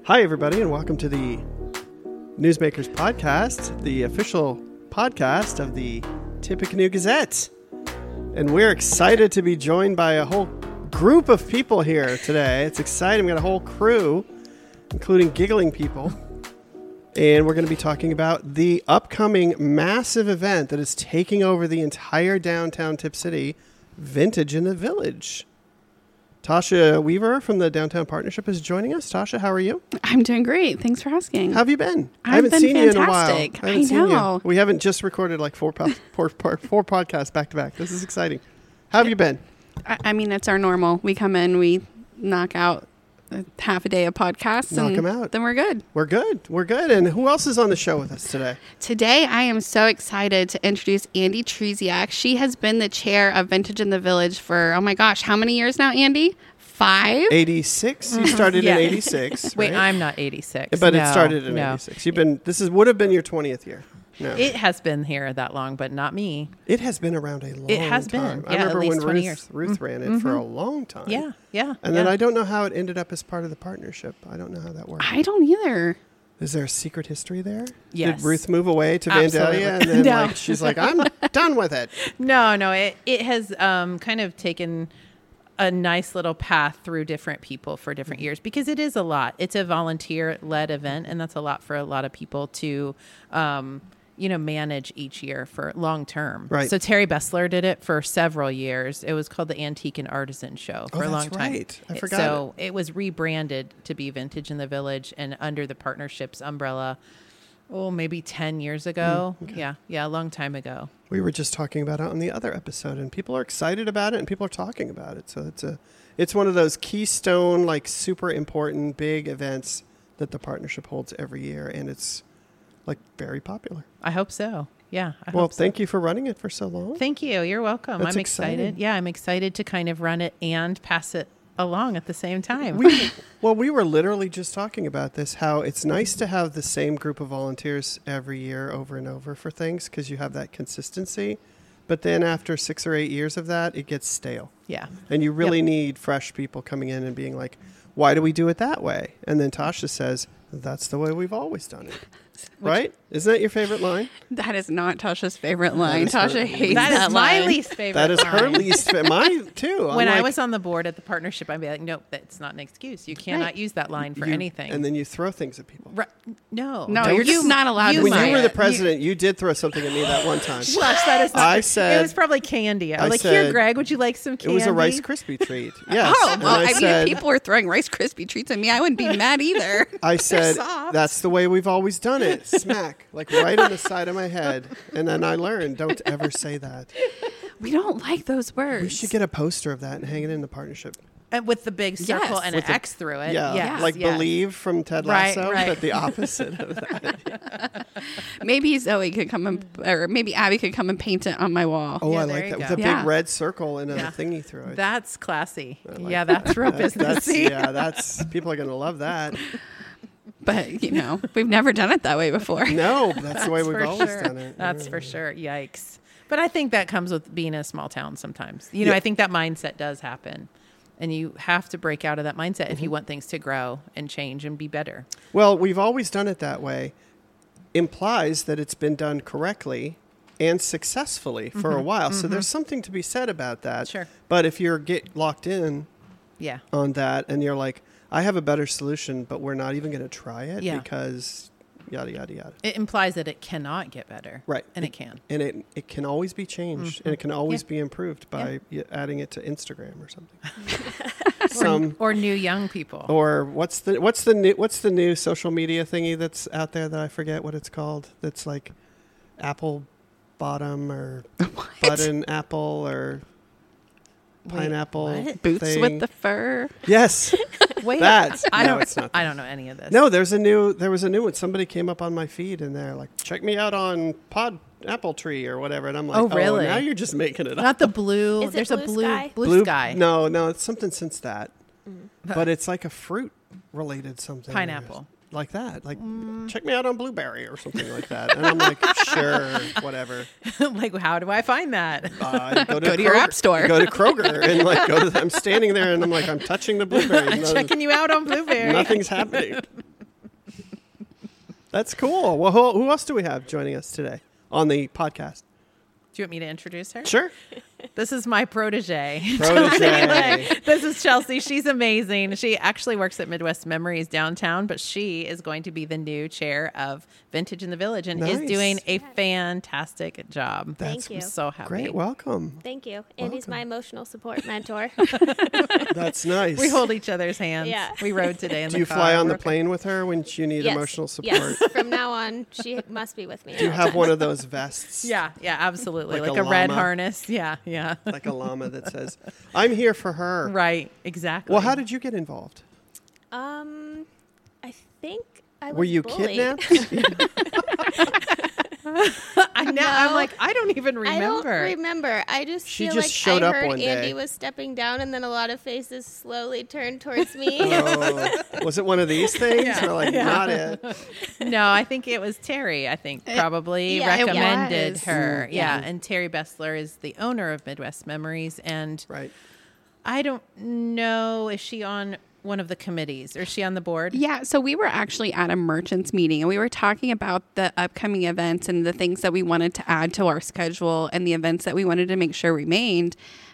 Hi, everybody, and welcome to the Newsmakers Podcast, the official podcast of the Tippecanoe Gazette. And we're excited to be joined by a whole group of people here today. It's exciting. We got a whole crew, including giggling people. And we're going to be talking about the upcoming massive event that is taking over the entire downtown Tip City, Vintage in the Village. Tasha Weaver from the Downtown Partnership is joining us. Tasha, how are you? I'm doing great. Thanks for asking. How have you been? I I've haven't been seen fantastic. you in a while. I haven't seen know. you. We haven't just recorded like four podcasts back to back. This is exciting. How have you been? I mean, it's our normal. We come in, we knock out half a day of podcasts, Knock and 'em out. then we're good. We're good. We're good. And who else is on the show with us today? Today, I am so excited to introduce Andy Trusiak. She has been the chair of Vintage in the Village for, oh my gosh, how many years now, Andy? 5? 86. You started Yeah. in 86. Wait, right? I'm not 86. But no, it started in no. 86. You've been. Would have been your 20th year. No, It has been here that long, but not me. it has been around a long time. It has been, I yeah, remember at least when 20 years. Ruth ran it for a long time. Yeah, yeah. And then I don't know how it ended up as part of the partnership. I don't know how that worked. I don't either. Is there a secret history there? Yes. Did Ruth move away to Absolutely. Vandalia and then No. she's like, I'm done with it? No. It has kind of taken a nice little path through different people for different years because it is a lot. It's a volunteer-led event, and that's a lot for a lot of people to manage each year for long term. Right. So Terry Bessler did it for several years. It was called the Antique and Artisan Show for a that's long time. right. I forgot So it was rebranded to be Vintage in the Village and under the partnership's umbrella. Oh, maybe 10 years ago. okay. Yeah, a long time ago. We were just talking about it on the other episode, and people are excited about it, and people are talking about it. So it's one of those keystone, like super important, big events that the partnership holds every year, and it's like very popular. I hope so. Yeah. Well, thank you for running it for so long. Thank you. You're welcome. That's I'm excited. exciting. Yeah, I'm excited to kind of run it and pass it along at the same time. We were literally just talking about this, how it's nice to have the same group of volunteers every year over and over for things because you have that consistency. But then after 6 or 8 years of that, it gets stale. Yeah. And you really need fresh people coming in and being like, why do we do it that way? And then Tasha says, that's the way we've always done it. Right? Isn't that your favorite line? That is not Tasha's favorite line. is her- Tasha hates That that is my line. least favorite. That is her line. least mine too. When I'm I like, was on the board at the partnership, I'd be like, nope, that's not an excuse. You cannot Right. use that line for you- anything. And then you throw things at people. Right. No. No, Don't you're just not allowed to use When say you were it. the president, you did throw something at me that one time. Gosh, that is. I said- it was probably candy. I I was like, said- here, Greg, would you like some It candy? was a Rice Krispie treat. Yes. Oh, And well, I mean, said, if people were throwing Rice Krispie treats at me, I wouldn't be mad either. I said, soft. that's the way we've always done it. Smack, like right on the side of my head. And then I learned, don't ever say that. We don't like those words. We should get a poster of that and hang it in the partnership. And with the big circle Yes. and With an the- X through it. Yeah, Yes, like yes. Believe from Ted Right, Lasso, right. but the opposite of that. Maybe Zoe could come and, or maybe Abby could come and paint it on my wall. Oh, Yeah, I there like you that. With go. a Yeah. big red circle and a Yeah. thingy through it. That's classy. like Yeah, that's real That's, businessy. people are going to love that. But, we've never done it that way before. No, that's the way we've for always sure. done it. That's Yeah. for sure. Yikes. But I think that comes with being in a small town sometimes. Yeah. I think that mindset does happen. And you have to break out of that mindset if Mm-hmm. you want things to grow and change and be better. Well, we've always done it that way implies that it's been done correctly and successfully for a while. So there's something to be said about that. Sure. But if you're get locked in Yeah. on that and you're like, I have a better solution, but we're not even going to try it Yeah. because yada, yada, yada. It implies that it cannot get better. Right. And it can. And it can always be changed and it can always be improved by adding it to Instagram or something. Or new young people. Or what's the new social media thingy that's out there that I forget what it's called? That's like Apple bottom or button apple or pineapple what? Boots thing. with the fur. Yes. Wait, That. I No, don't. it's not I don't know any of this. No, there was a new one. Somebody came up on my feed and they're like, check me out on Apple Tree or whatever. And I'm like, Oh, really? now you're just making it up. Not the blue. Is it There's a Blue Sky? blue sky. No, it's something since that. But it's like a fruit related something. Pineapple. Like that. Like, check me out on Blueberry or something like that. And I'm like, sure, whatever. Like, how do I find that? Go to your Kroger- app store. Go to Kroger and like I'm standing there and I'm like, I'm touching the blueberry. I'm checking you out on Blueberry. Nothing's happening. That's cool. Well, who else do we have joining us today on the podcast? Do you want me to introduce her? Sure. This is my protege. Protege. This is Chelsea. She's amazing. She actually works at Midwest Memories downtown, but she is going to be the new chair of Vintage in the Village and is Nice. doing a fantastic job. Thank you. I'm so happy. Great. Welcome. Thank you. Andy's my emotional support mentor. That's nice. We hold each other's hands. Yeah. We rode today in Do the you car. fly on the We're okay. plane with her when you need Yes. emotional support? Yes. From now on, she must be with me. Do you have one of those vests? Yeah, absolutely. Like Like, a a red llama? harness. Yeah. Like a llama that says, I'm here for her. Right, exactly. Well, how did you get involved? I think I was Were you bullied. kidnapped? I'm like, I don't even remember. I don't remember. I just She feel just like showed I up heard one Andy day. was stepping down, and then a lot of faces slowly turned towards me. Oh, was it one of these things? Yeah. Or like, not it. No, I think it was Terry. I think probably yeah, it recommended was. her. Yeah. Yeah, and Terry Bessler is the owner of Midwest Memories, and Right. I don't know, is she on one of the committees or is she on the board? Yeah, so we were actually at a merchants meeting and we were talking about the upcoming events and the things that we wanted to add to our schedule and the events that we wanted to make sure remained.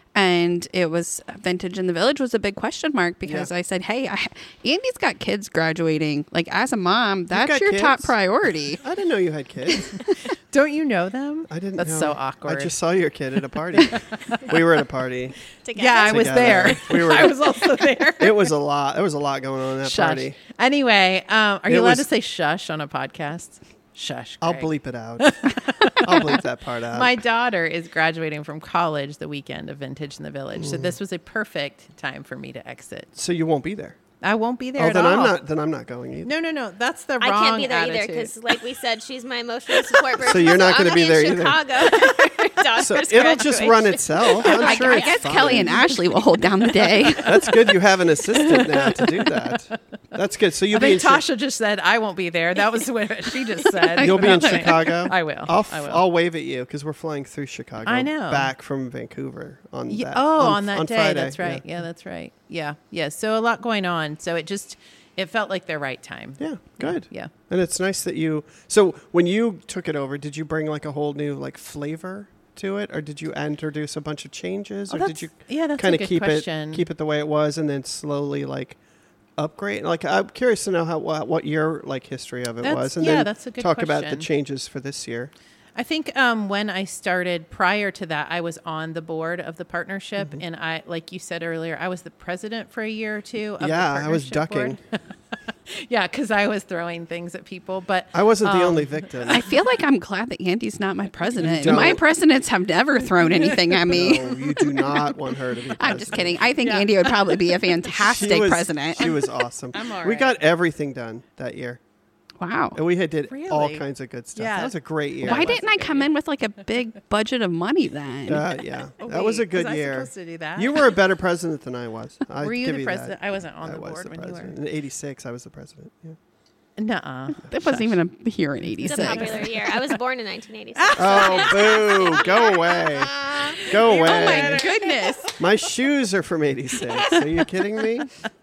And it was Vintage in the Village was a big question mark because Yeah. I said, hey, Andy's got kids graduating. Like, as a mom, that's got your top kids? priority. I didn't know you had kids. Don't you know them? I didn't That's know. so awkward. I just saw your kid at a party. We were at a party. Together. Yeah, I was Together. there. We were- I was also there. It was a lot. There was a lot going on in that Shush. party. Anyway, are you It allowed was- to say shush on a podcast? Shush. I'll Greg. bleep it out. I'll bleep that part out. My daughter is graduating from college the weekend of Vintage in the Village, so this was a perfect time for me to exit. So you won't be there. I won't be there Oh, at then all. I'm not. Then I'm not going either. No. That's the wrong I can't be there either attitude. because, like we said, she's my emotional support person. So you're not gonna I'm be in there either. Chicago. So it'll just run itself. I'm sure I it's guess fine. Kelly and Ashley will hold down the day. That's good. You have an assistant now to do that. That's good. So I you'll be in think Tasha just said I won't be there. That was what she just said. You'll be in Chicago. I will. I'll I will. I'll wave at you because we're flying through Chicago. I know. Back from Vancouver on Yeah, that. on that day. Friday. That's right. Yeah, that's right. Yeah. So a lot going on. So it felt like the right time. Yeah. Good. Yeah. And it's nice that you. So when you took it over, did you bring like a whole new like flavor to it, or did you introduce a bunch of changes, or did you that's kind a of good keep question. it the way it was, and then slowly like upgrade? Like I'm curious to know how what your like history of it That's- was, and yeah, then that's a good talk about the question. changes for this year. I think when I started, prior to that, I was on the board of the partnership, Mm-hmm. and I, like you said earlier, I was the president for a year or two. Of Yeah, the I was partnership ducking. board. Yeah, because I was throwing things at people, but I wasn't the only victim. I feel like I'm glad that Andy's not my president. don't. My presidents have never thrown anything at me. No, you do not want her to be president. I'm just kidding. I think Andy would probably be a fantastic president. She was awesome. I'm all We right. got everything done that year. Wow. And we did all Really? kinds of good stuff. Yeah. That was a great year. Why was didn't a I good come in with like a big budget of money then? Yeah, Oh, that was a wait, good was I year. supposed to do that? You were a better president than I was. Were you give the that. president? I wasn't on I the was board the when president. you were. In '86, I was the president. Yeah. Nuh-uh. That wasn't even a year in It's a 86. popular year. I was born in 1986. Oh, boo! Go away. Go away. Oh my goodness. My shoes are from '86. Are you kidding me?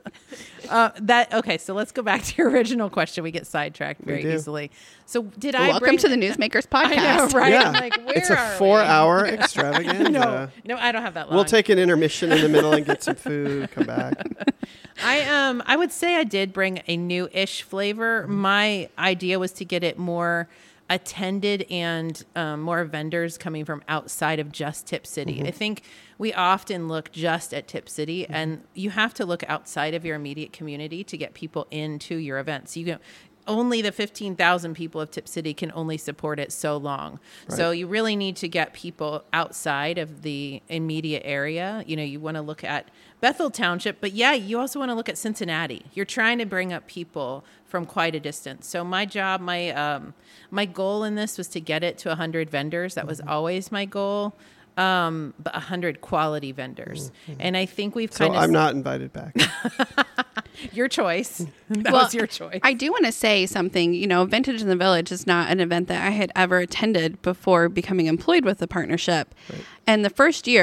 Okay, so let's go back to your original question. We get sidetracked very do. easily. So did I Welcome bring to the Newsmakers podcast. I know, right? Yeah. I'm like, where It's a are we? 4-hour extravaganza. No, I don't have that long. We'll take an intermission in the middle and get some food. Come back. I would say I did bring a new-ish flavor. My idea was to get it more attended and more vendors coming from outside of just Tip City. I think we often look just at Tip City, and you have to look outside of your immediate community to get people into your events. Only the 15,000 people of Tip City can only support it so long. So you really need to get people outside of the immediate area. You want to look at Bethel Township, but you also want to look at Cincinnati. You're trying to bring up people from quite a distance. So my job, my goal in this was to get it to 100 vendors. That was always my goal. But 100 quality vendors. And I think we've So kind of... I'm not invited back. Your choice. That Well, was your choice. I do want to say something. Vintage in the Village is not an event that I had ever attended before becoming employed with the partnership. And the first year,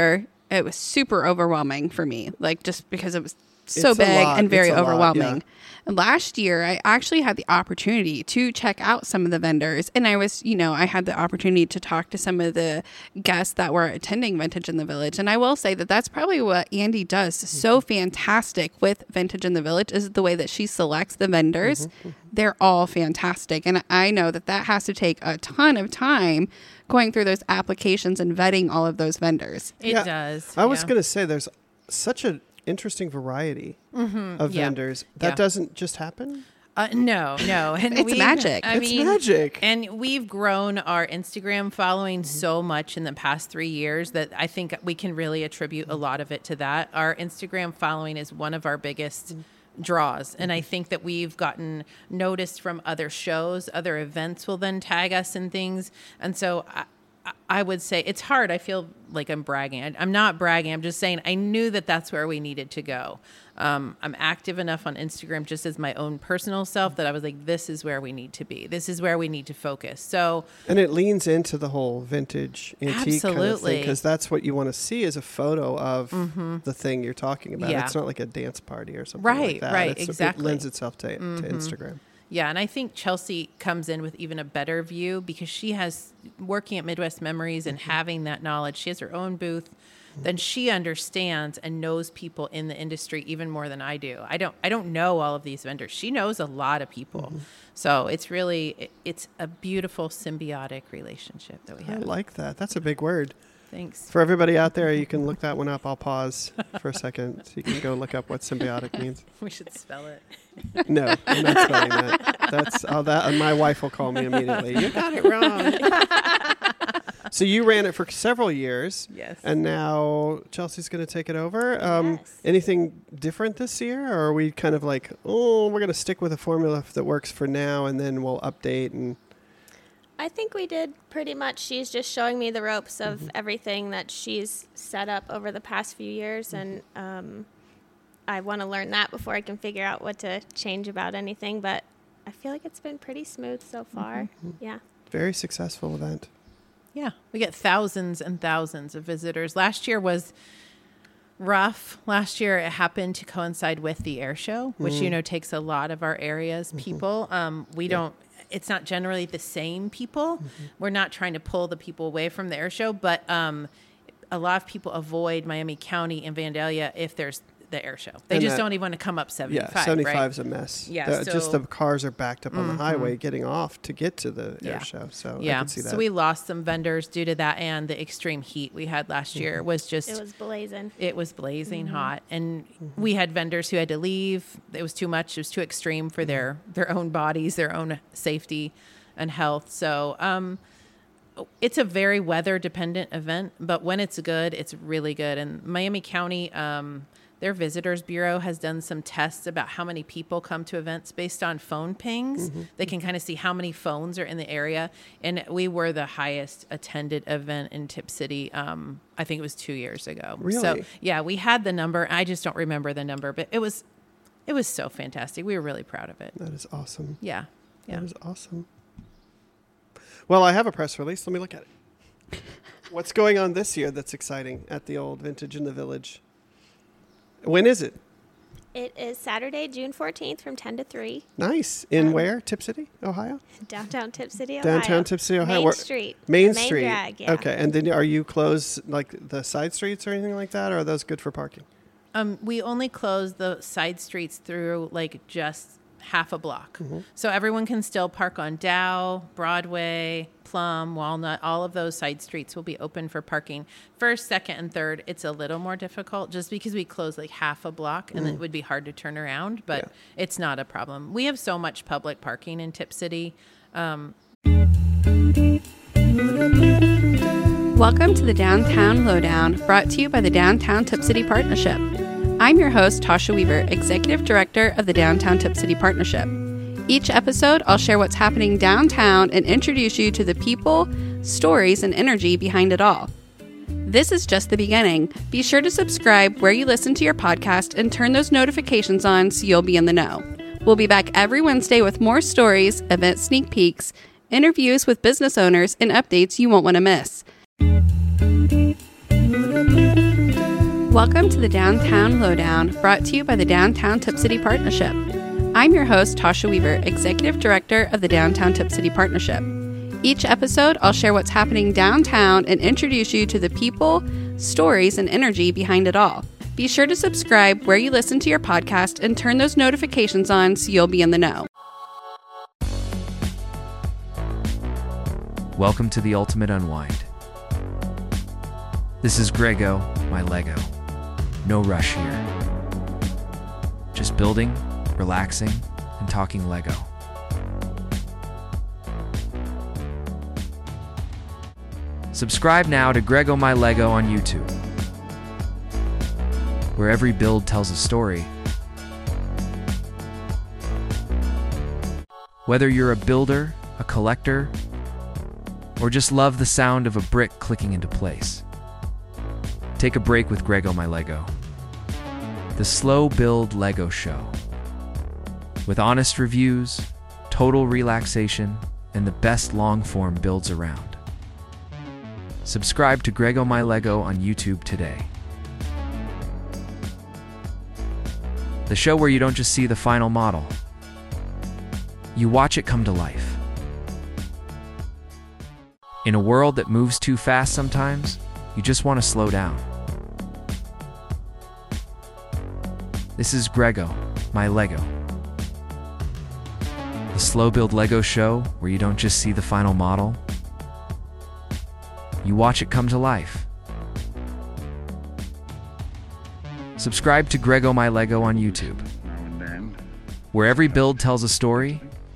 it was super overwhelming for me, like just because it was so It's a big lot. and very It's a lot, overwhelming. yeah. And last year, I actually had the opportunity to check out some of the vendors, and I was, I had the opportunity to talk to some of the guests that were attending Vintage in the Village. And I will say that that's probably what Andy does so fantastic with Vintage in the Village is the way that she selects the vendors. They're all fantastic. And I know that that has to take a ton of time going through those applications and vetting all of those vendors. It Yeah. does. I was yeah. going to say there's such an interesting variety of Yeah. vendors. That Yeah. doesn't just happen. No. And It's magic. It's magic. And we've grown our Instagram following so much in the past 3 years that I think we can really attribute a lot of it to that. Our Instagram following is one of our biggest draws. And I think that we've gotten noticed from other shows, other events will then tag us and things. And so I would say it's hard. I feel like I'm bragging. I'm not bragging. I'm just saying I knew that that's where we needed to go. I'm active enough on Instagram just as my own personal self that I was like, this is where we need to be. This is where we need to focus. So And it leans into the whole vintage antique kind of thing Absolutely. because that's what you want to see is a photo of the thing you're talking about. Yeah. It's not like a dance party or something Right, like that. right, It exactly. lends itself to Instagram. yeah, and I think Chelsea comes in with even a better view because she has working at Midwest Memories and having that knowledge. She has her own booth. Then she understands and knows people in the industry even more than I do. I don't know all of these vendors. She knows a lot of people. So it's a beautiful symbiotic relationship that we I have. like that. That's a big word. Thanks. For everybody out there, you can look that one up. I'll pause for a second so you can go look up what symbiotic means. We should spell it. No, I'm not spelling that. That's that. My wife will call me immediately. You got it wrong. So you ran it for several years. Yes. And now Chelsea's going to take it over. Yes. Anything different this year? Or are we kind of like, we're going to stick with a formula that works for now and then we'll update? And I think we did pretty much. She's just showing me the ropes of everything that she's set up over the past few years. And I want to learn that before I can figure out what to change about anything. But I feel like it's been pretty smooth so far. Yeah. very successful event. Yeah, we get thousands and thousands of visitors. Last year was rough. Last year it happened to coincide with the air show, which takes a lot of our area's people. We don't. It's not generally the same people. We're not trying to pull the people away from the air show, but a lot of people avoid Miami County and Vandalia if there's the air show. They And just that- don't even want to come up 75. Yeah, 75 right? is a mess. Yeah, just so- the cars are backed up on the highway getting off to get to the air show. So I Yeah, can see that. so we lost some vendors due to that, and the extreme heat we had last year was just It was blazing. it was blazing hot, and we had vendors who had to leave. It was too much. It was too extreme for their own bodies, their own safety and health. So it's a very weather dependent event, but when it's good, it's really good. And Miami County, their visitors bureau has done some tests about how many people come to events based on phone pings. They can kind of see how many phones are in the area. And we were the highest attended event in Tip City. I think it was 2 years ago. Really? So yeah, we had the number. I just don't remember the number, but it was so fantastic. We were really proud of it. That is awesome. Yeah. Yeah. That is awesome. Well, I have a press release. Let me look at it. What's going on this year that's exciting at the old Vintage in the Village? When is it? It is Saturday, June 14th from 10 to 3, Nice. In where? Tip City, Ohio? downtown Tip City, Ohio. Downtown Tip City, Ohio. Main Where- Street. Main The Street. drag, yeah. Okay. And then are you closed like the side streets or anything like that? Or are those good for parking? We only close the side streets through like just half a block. So everyone can still park on Dow, Broadway, Plum, Walnut. All of those side streets will be open for parking. First, second, and third, it's a little more difficult just because we close like half a block and it would be hard to turn around, but it's not a problem. We have so much public parking in Tip City. Welcome to the Downtown Lowdown, brought to you by the Downtown Tip City Partnership. I'm your host, Tasha Weaver, Executive Director of the Downtown Tip City Partnership. Each episode, I'll share what's happening downtown and introduce you to the people, stories, and energy behind it all. This is just the beginning. Be sure to subscribe where you listen to your podcast and turn those notifications on so you'll be in the know. We'll be back every Wednesday with more stories, event sneak peeks, interviews with business owners, and updates you won't want to miss. Welcome to the Downtown Lowdown, brought to you by the Downtown Tip City Partnership. I'm your host, Tasha Weaver, Executive Director of the Downtown Tip City Partnership. Each episode, I'll share what's happening downtown and introduce you to the people, stories, and energy behind it all. Be sure to subscribe where you listen to your podcast and turn those notifications on so you'll be in the know. Welcome to the Ultimate Unwind. This is Grego, my Lego. No rush here. Just building, relaxing, and talking Lego. Subscribe now to Grego My Lego on YouTube, where every build tells a story. Whether you're a builder, a collector, or just love the sound of a brick clicking into place, take a break with Grego My Lego, the slow build Lego show. With honest reviews, total relaxation, and the best long-form builds around. Subscribe to Grego My Lego on YouTube today. The show where you don't just see the final model, you watch it come to life. In a world that moves too fast sometimes, you just want to slow down. This is Grego, my Lego. The slow build Lego show where you don't just see the final model, you watch it come to life. Subscribe to Grego My Lego on YouTube, where every build tells a story.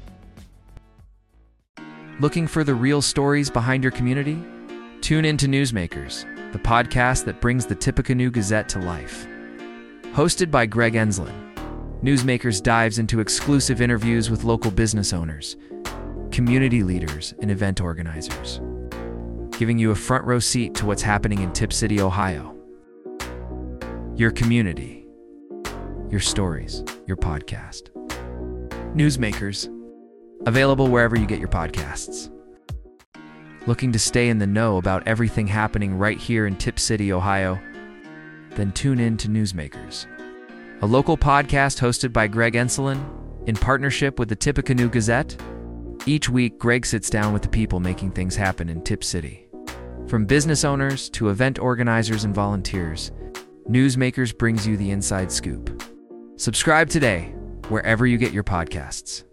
Looking for the real stories behind your community? Tune in to Newsmakers, the podcast that brings the Tippecanoe Gazette to life. Hosted by Greg Enslin, Newsmakers dives into exclusive interviews with local business owners, community leaders, and event organizers, giving you a front row seat to what's happening in Tip City, Ohio. Your community, your stories, your podcast. Newsmakers, available wherever you get your podcasts. Looking to stay in the know about everything happening right here in Tip City, Ohio? Then tune in to Newsmakers, a local podcast hosted by Greg Enslin in partnership with the Tippecanoe Gazette. Each week, Greg sits down with the people making things happen in Tip City. From business owners to event organizers and volunteers, Newsmakers brings you the inside scoop. Subscribe today, wherever you get your podcasts.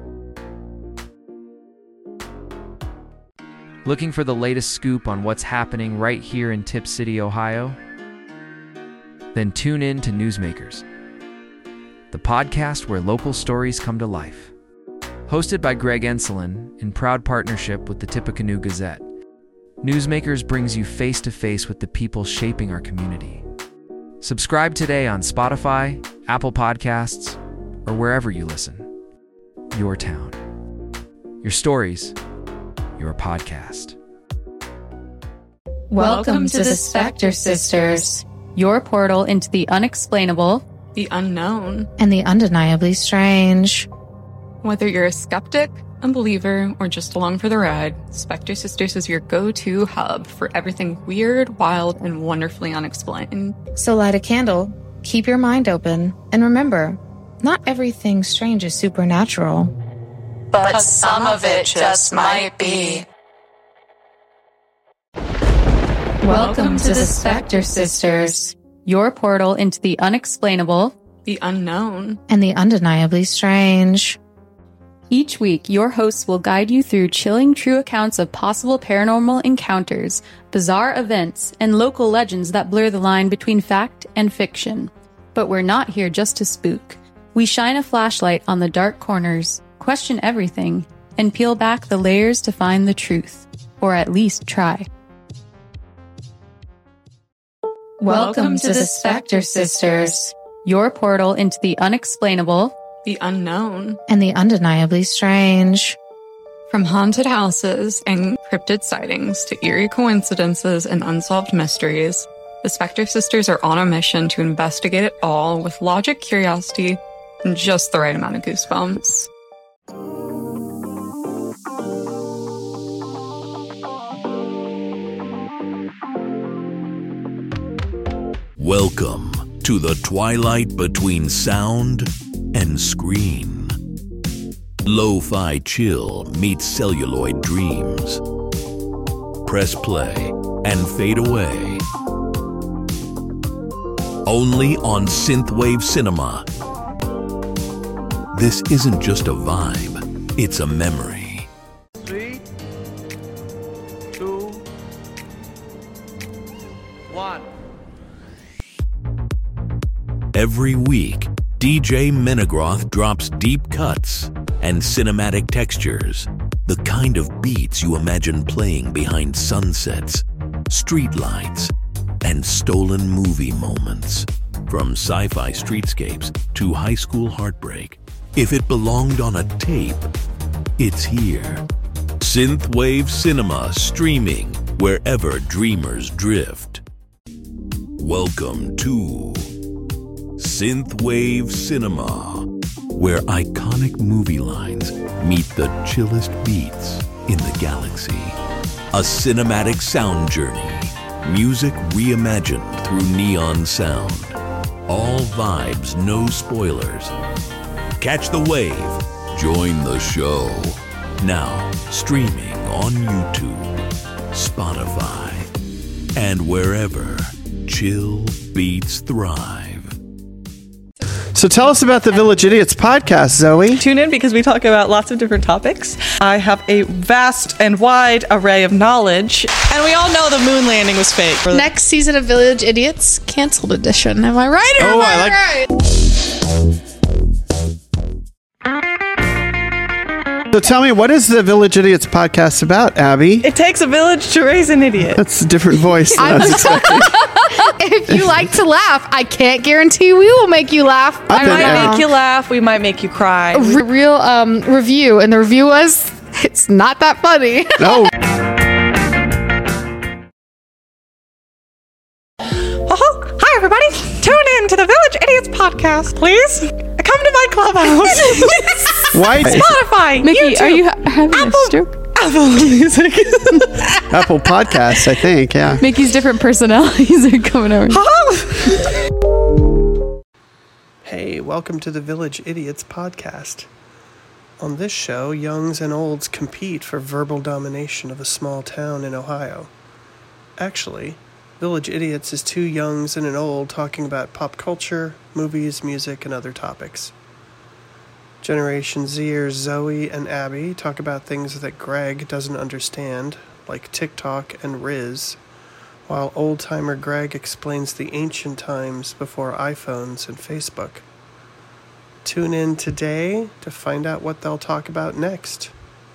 Looking for the latest scoop on what's happening right here in Tip City, Ohio? Then tune in to Newsmakers, the podcast where local stories come to life. Hosted by Greg Enslin in proud partnership with the Tippecanoe Gazette, Newsmakers brings you face-to-face with the people shaping our community. Subscribe today on Spotify, Apple Podcasts, or wherever you listen. Your town. Your stories. Your podcast. Welcome to the Spectre Sisters, your portal into the unexplainable, the unknown, and the undeniably strange. Whether you're a skeptic, a believer, or just along for the ride, Spectre Sisters is your go-to hub for everything weird, wild, and wonderfully unexplained. So light a candle, keep your mind open, and remember, not everything strange is supernatural. but some of it just might be. Welcome to the Spectre Sisters, Your portal into the unexplainable, the unknown, and the undeniably strange. Each week, your hosts will guide you through chilling true accounts of possible paranormal encounters, bizarre events, and local legends that blur the line between fact and fiction. But we're not here just to spook. We shine a flashlight on the dark corners, question everything, and peel back the layers to find the truth. Or at least try. Welcome to the Spectre Sisters, Your portal into the unexplainable, the unknown, and the undeniably strange. From haunted houses and cryptid sightings to eerie coincidences and unsolved mysteries, the Spectre Sisters are on a mission to investigate it all with logic, curiosity, and just the right amount of goosebumps. Welcome to the twilight between sound and screen. Lo-fi chill meets celluloid dreams. Press play and fade away. Only on Synthwave Cinema. This isn't just a vibe, it's a memory. 3, 2, 1. Every week, DJ Menegroth drops deep cuts and cinematic textures, the kind of beats you imagine playing behind sunsets, streetlights, and stolen movie moments. From sci-fi streetscapes to high school heartbreak, if it belonged on a tape, it's here. Synthwave Cinema, streaming wherever dreamers drift. Welcome to Synthwave Cinema, where iconic movie lines meet the chillest beats in the galaxy. A cinematic sound journey, music reimagined through neon sound. All vibes, no spoilers. Catch the wave, join the show. Now, streaming on YouTube, Spotify, and wherever chill beats thrive. So tell us about the Village Idiots podcast, Zoe. Tune in because we talk about lots of different topics. I have a vast and wide array of knowledge. And we all know the moon landing was fake. Next season of Village Idiots, canceled edition. Am I right or am I right? So tell me, what is the Village Idiots podcast about, Abby? It takes a village to raise an idiot. That's a different voice than I was expecting. If you like to laugh, I can't guarantee we will make you laugh. I might make you laugh. We might make you cry. A real review, and the review was, it's not that funny. No. Hi, everybody. Tune in to the Village Idiots podcast, please. Come to my clubhouse. Why? Spotify, Mickey, YouTube, are you having a stroke? Apple Music. Apple Podcasts, I think, yeah. Mickey's different personalities are coming over. Hey, welcome to the Village Idiots podcast. On this show, youngs and olds compete for verbal domination of a small town in Ohio. Actually, Village Idiots is two youngs and an old talking about pop culture, movies, music, and other topics. Generation Zers Zoe and Abby talk about things that Greg doesn't understand, like TikTok and Riz, while old-timer Greg explains the ancient times before iPhones and Facebook. Tune in today to find out what they'll talk about next.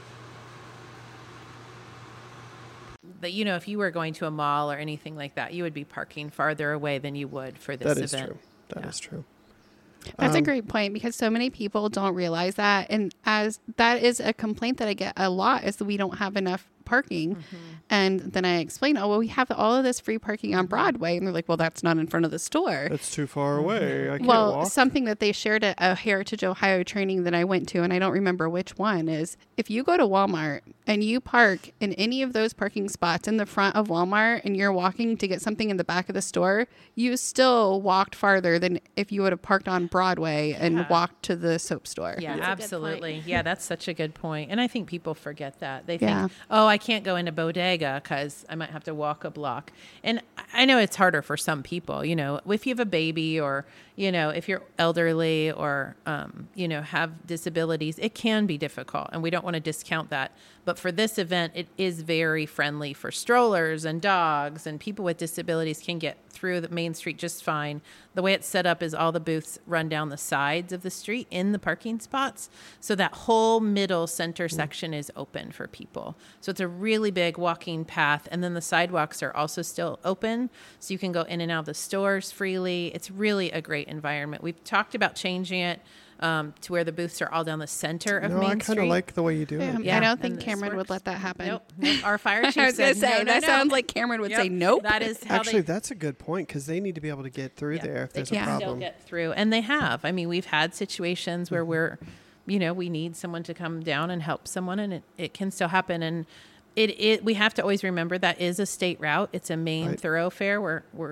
But, you know, if you were going to a mall or anything like that, you would be parking farther away than you would for this event. That is true. That is true. That's a great point because so many people don't realize that. And as that is a complaint that I get a lot is that we don't have enough parking. Mm-hmm. And then I explain, oh, well, we have all of this free parking on Broadway. And they're like, well, that's not in front of the store. That's too far away. I can't walk. Something that they shared at a Heritage Ohio training that I went to, and I don't remember which one, is if you go to Walmart and you park in any of those parking spots in the front of Walmart and you're walking to get something in the back of the store, you still walked farther than if you would have parked on Broadway and walked to the soap store. Yeah, absolutely. Yeah, that's such a good point. And I think people forget that. They think, oh, I can't go into Bodega because I might have to walk a block. And I know it's harder for some people, you know, if you have a baby or, you know, if you're elderly or, you know, have disabilities, it can be difficult. And we don't want to discount that. But for this event, it is very friendly for strollers and dogs, and people with disabilities can get through the main street just fine. The way it's set up is all the booths run down the sides of the street in the parking spots. So that whole middle center section is open for people. So it's a really big walking path. And then the sidewalks are also still open. So you can go in and out of the stores freely. It's really a great environment. We've talked about changing it to where the booths are all down the center of Main Street. I kind of like the way you do it. Yeah, I don't think Cameron would let that happen. Nope. Our fire chief I was going to say, that sounds like Cameron would say nope. That is how Actually, that's a good point because they need to be able to get through there if there's a problem. Still get through. And they have. I mean, we've had situations where we're, you know, we need someone to come down and help someone, and it can still happen. And we have to always remember that is a state route. It's a main thoroughfare. We're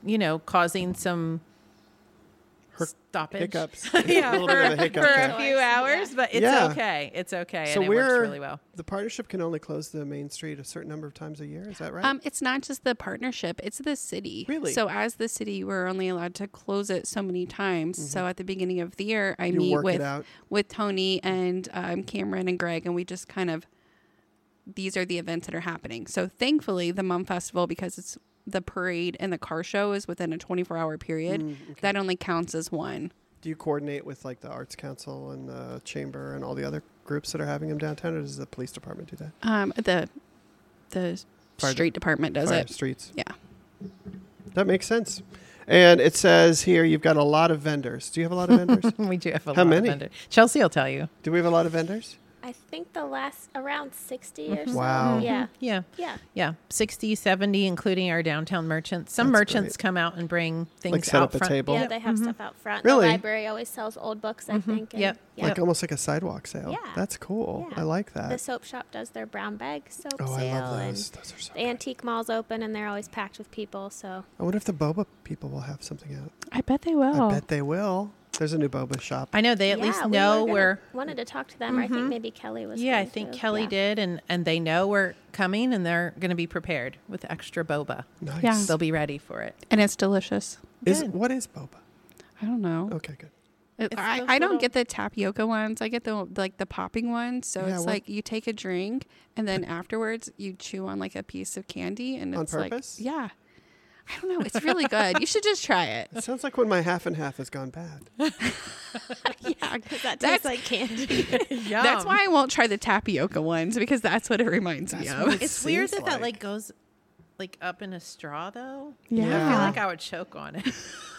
causing some stoppage. Hiccups. Yeah, a little bit of a hiccup for there. a few hours, but it's okay. It's okay, So and it works really well. The partnership can only close the main street a certain number of times a year. Is that right? It's not just the partnership; it's the city. Really? So as the city, we're only allowed to close it so many times. So at the beginning of the year, I meet with Tony and Cameron and Greg, and we just kind of, these are the events that are happening. So thankfully, the Mum Festival, because it's the parade and the car show is within a 24-hour period, that only counts as one. Do you coordinate with like the Arts Council and the Chamber and all the other groups that are having them downtown, or does the police department do that? The street department does it. Streets. Yeah. That makes sense. And it says here you've got a lot of vendors. Do you have a lot of vendors? We do have a lot How many? of vendors. Chelsea will tell you. Do we have a lot of vendors? I think the last around 60 or so. Wow. Yeah. 60, 70, including our downtown merchants. Some merchants come out and bring things like set out up a front. table. Yeah, they have stuff out front. Really? The library always sells old books, I think. And Like almost like a sidewalk sale. Yeah. That's cool. Yeah. I like that. The soap shop does their brown bag soap sale. I love and those. Those are so the antique mall's open and they're always packed with people. So I wonder if the boba people will have something out. I bet they will. I bet they will. There's a new boba shop. I know they at least know we're wanted to talk to them. I think maybe Kelly was. I think Kelly did, and they know we're coming, and they're going to be prepared with extra boba. Nice. Yeah. They'll be ready for it, and it's delicious. What is boba? I don't know. Okay, good. I don't get the tapioca ones. I get the popping ones. So it's like you take a drink and then afterwards you chew on like a piece of candy and on it's purpose? like I don't know. It's really good. You should just try it. It sounds like when my half and half has gone bad. Yeah, because that tastes like candy. That's why I won't try the tapioca ones because that's what it reminds me of. It's weird that like goes like up in a straw though. Yeah. I feel like I would choke on it.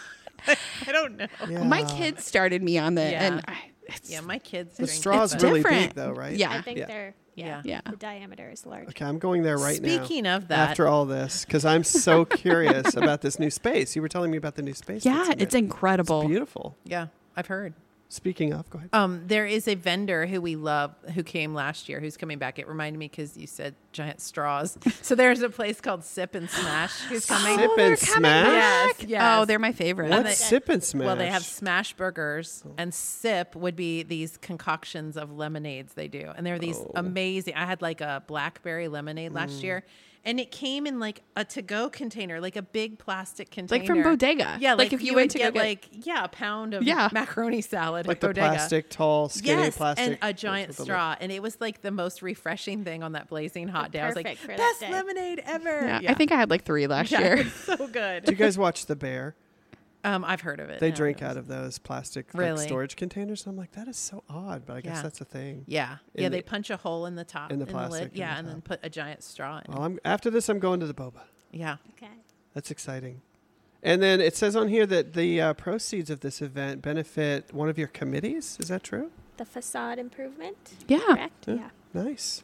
I don't know. Yeah. My kids started me on that, and my kids. The straw's really big though, right? Yeah, I think they're the diameter is large. Okay, I'm going there right now. Speaking of that, after all this, because I'm so curious about this new space. You were telling me about the new space. Yeah, it's incredible. It's beautiful. Yeah, I've heard. Speaking of, go ahead. There is a vendor who we love who came last year who's coming back. It reminded me because you said giant straws. So there's a place called Sip and Smash who's coming. Sip and Smash? Yes. Oh, they're my favorite. What's Sip and Smash? Well, they have smash burgers, and Sip would be these concoctions of lemonades they do. And they're these amazing. I had like a blackberry lemonade last year. And it came in like a to-go container, like a big plastic container. Like from Bodega. Yeah, like if you went to get go like a pound of macaroni salad like at the Bodega. plastic, tall, skinny plastic. And a giant straw. And it was like the most refreshing thing on that blazing hot day. I was like, best lemonade ever. Yeah, I think I had like 3 last year. It's so good. Do you guys watch The Bear? I've heard of it. They drink out of those plastic Really? storage containers. I'm like, that is so odd, but I guess that's a thing. Yeah. In They punch a hole in the top. in the plastic, lid. in Yeah, the and then top. put a giant straw in. Well, after this, I'm going to the boba. Yeah. Okay. That's exciting. And then it says on here that the proceeds of this event benefit one of your committees. Is that true? The facade improvement. Yeah. Correct? Yeah. Nice.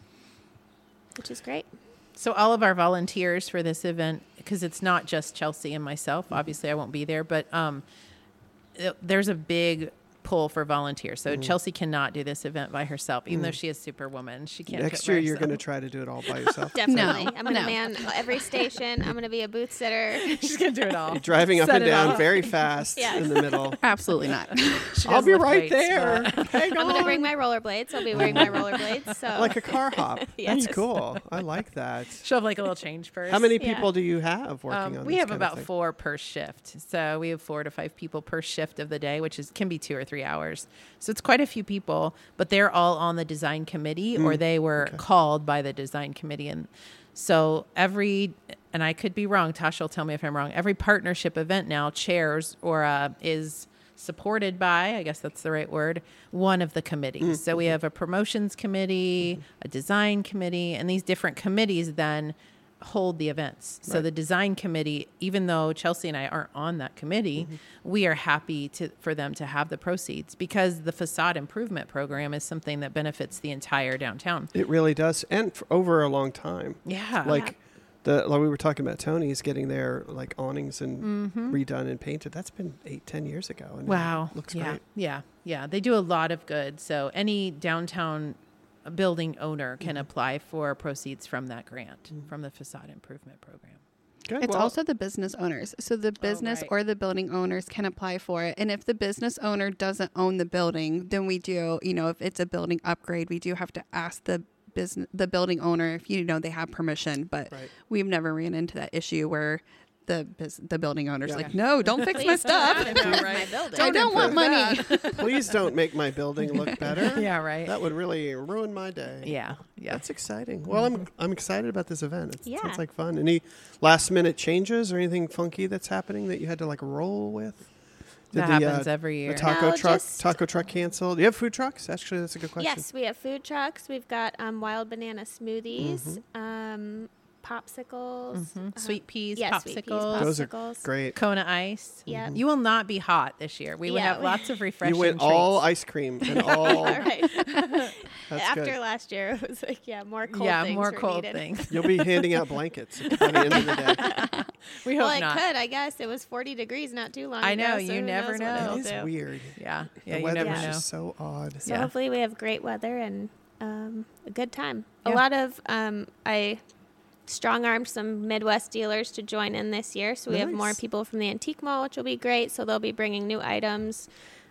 Which is great. So all of our volunteers for this event, because it's not just Chelsea and myself, obviously I won't be there, but there's a big pull for volunteers. So Chelsea cannot do this event by herself, even though she is Superwoman. She can't. Next year, you're going to try to do it all by yourself. Definitely. No. I'm going to man every station. I'm going to be a booth sitter. She's going to do it all. You're driving up Set and it down up. very fast in the middle. Absolutely not. I'll be right there. Hang I'm on. going to bring my rollerblades. I'll be wearing my rollerblades. So Like a car hop. Yes. That's cool. I like that. She'll have like a little change purse. How many people do you have working on we this have kind about of thing? 4 per shift. So we have 4 to 5 people per shift of the day, which can be 2 or 3 hours. So it's quite a few people, but they're all on the design committee or they were called by the design committee. And so and I could be wrong, Tasha will tell me if I'm wrong, every partnership event now chairs or is supported by, I guess that's the right word, one of the committees. So we have a promotions committee, a design committee, and these different committees then hold the events. So the design committee, even though Chelsea and I aren't on that committee, we are happy for them to have the proceeds because the facade improvement program is something that benefits the entire downtown. It really does. And for over a long time. Yeah. Like we were talking about Tony's getting their like awnings and redone and painted. That's been 8-10 years ago. And Wow. it looks yeah. great. Yeah. They do a lot of good. So any downtown building owner can apply for proceeds from that grant, from the facade improvement program. Good. It's also the business owners. So the business or the building owners can apply for it. And if the business owner doesn't own the building, then we do, if it's a building upgrade, we do have to ask the building owner if they have permission. But we've never ran into that issue where the building owner's like, no, don't fix my stuff. I don't want money. Please don't make my building look better. Yeah, right. That would really ruin my day. Yeah. That's exciting. Well, I'm excited about this event. It sounds like fun. Any last minute changes or anything funky that's happening that you had to roll with? That happens every year. The taco truck canceled. Do you have food trucks? Actually, that's a good question. Yes, we have food trucks. We've got wild banana smoothies. Popsicles, sweet peas, popsicles. Those are great. Kona ice. Yeah, you will not be hot this year. We will have lots of refreshing. You went all ice cream and all. Right. After good. last year, it was more cold. Yeah, things more were cold needed. things. You'll be handing out blankets by the end of the day. We hope not. Well, it could. I guess it was 40 degrees not too long ago. I know. So you never know. It is weird. Yeah. The weather is just so odd. So hopefully we have great weather and a good time. Yeah. A lot of I strong-armed some Midwest dealers to join in this year. So we have more people from the Antique Mall, which will be great. So they'll be bringing new items.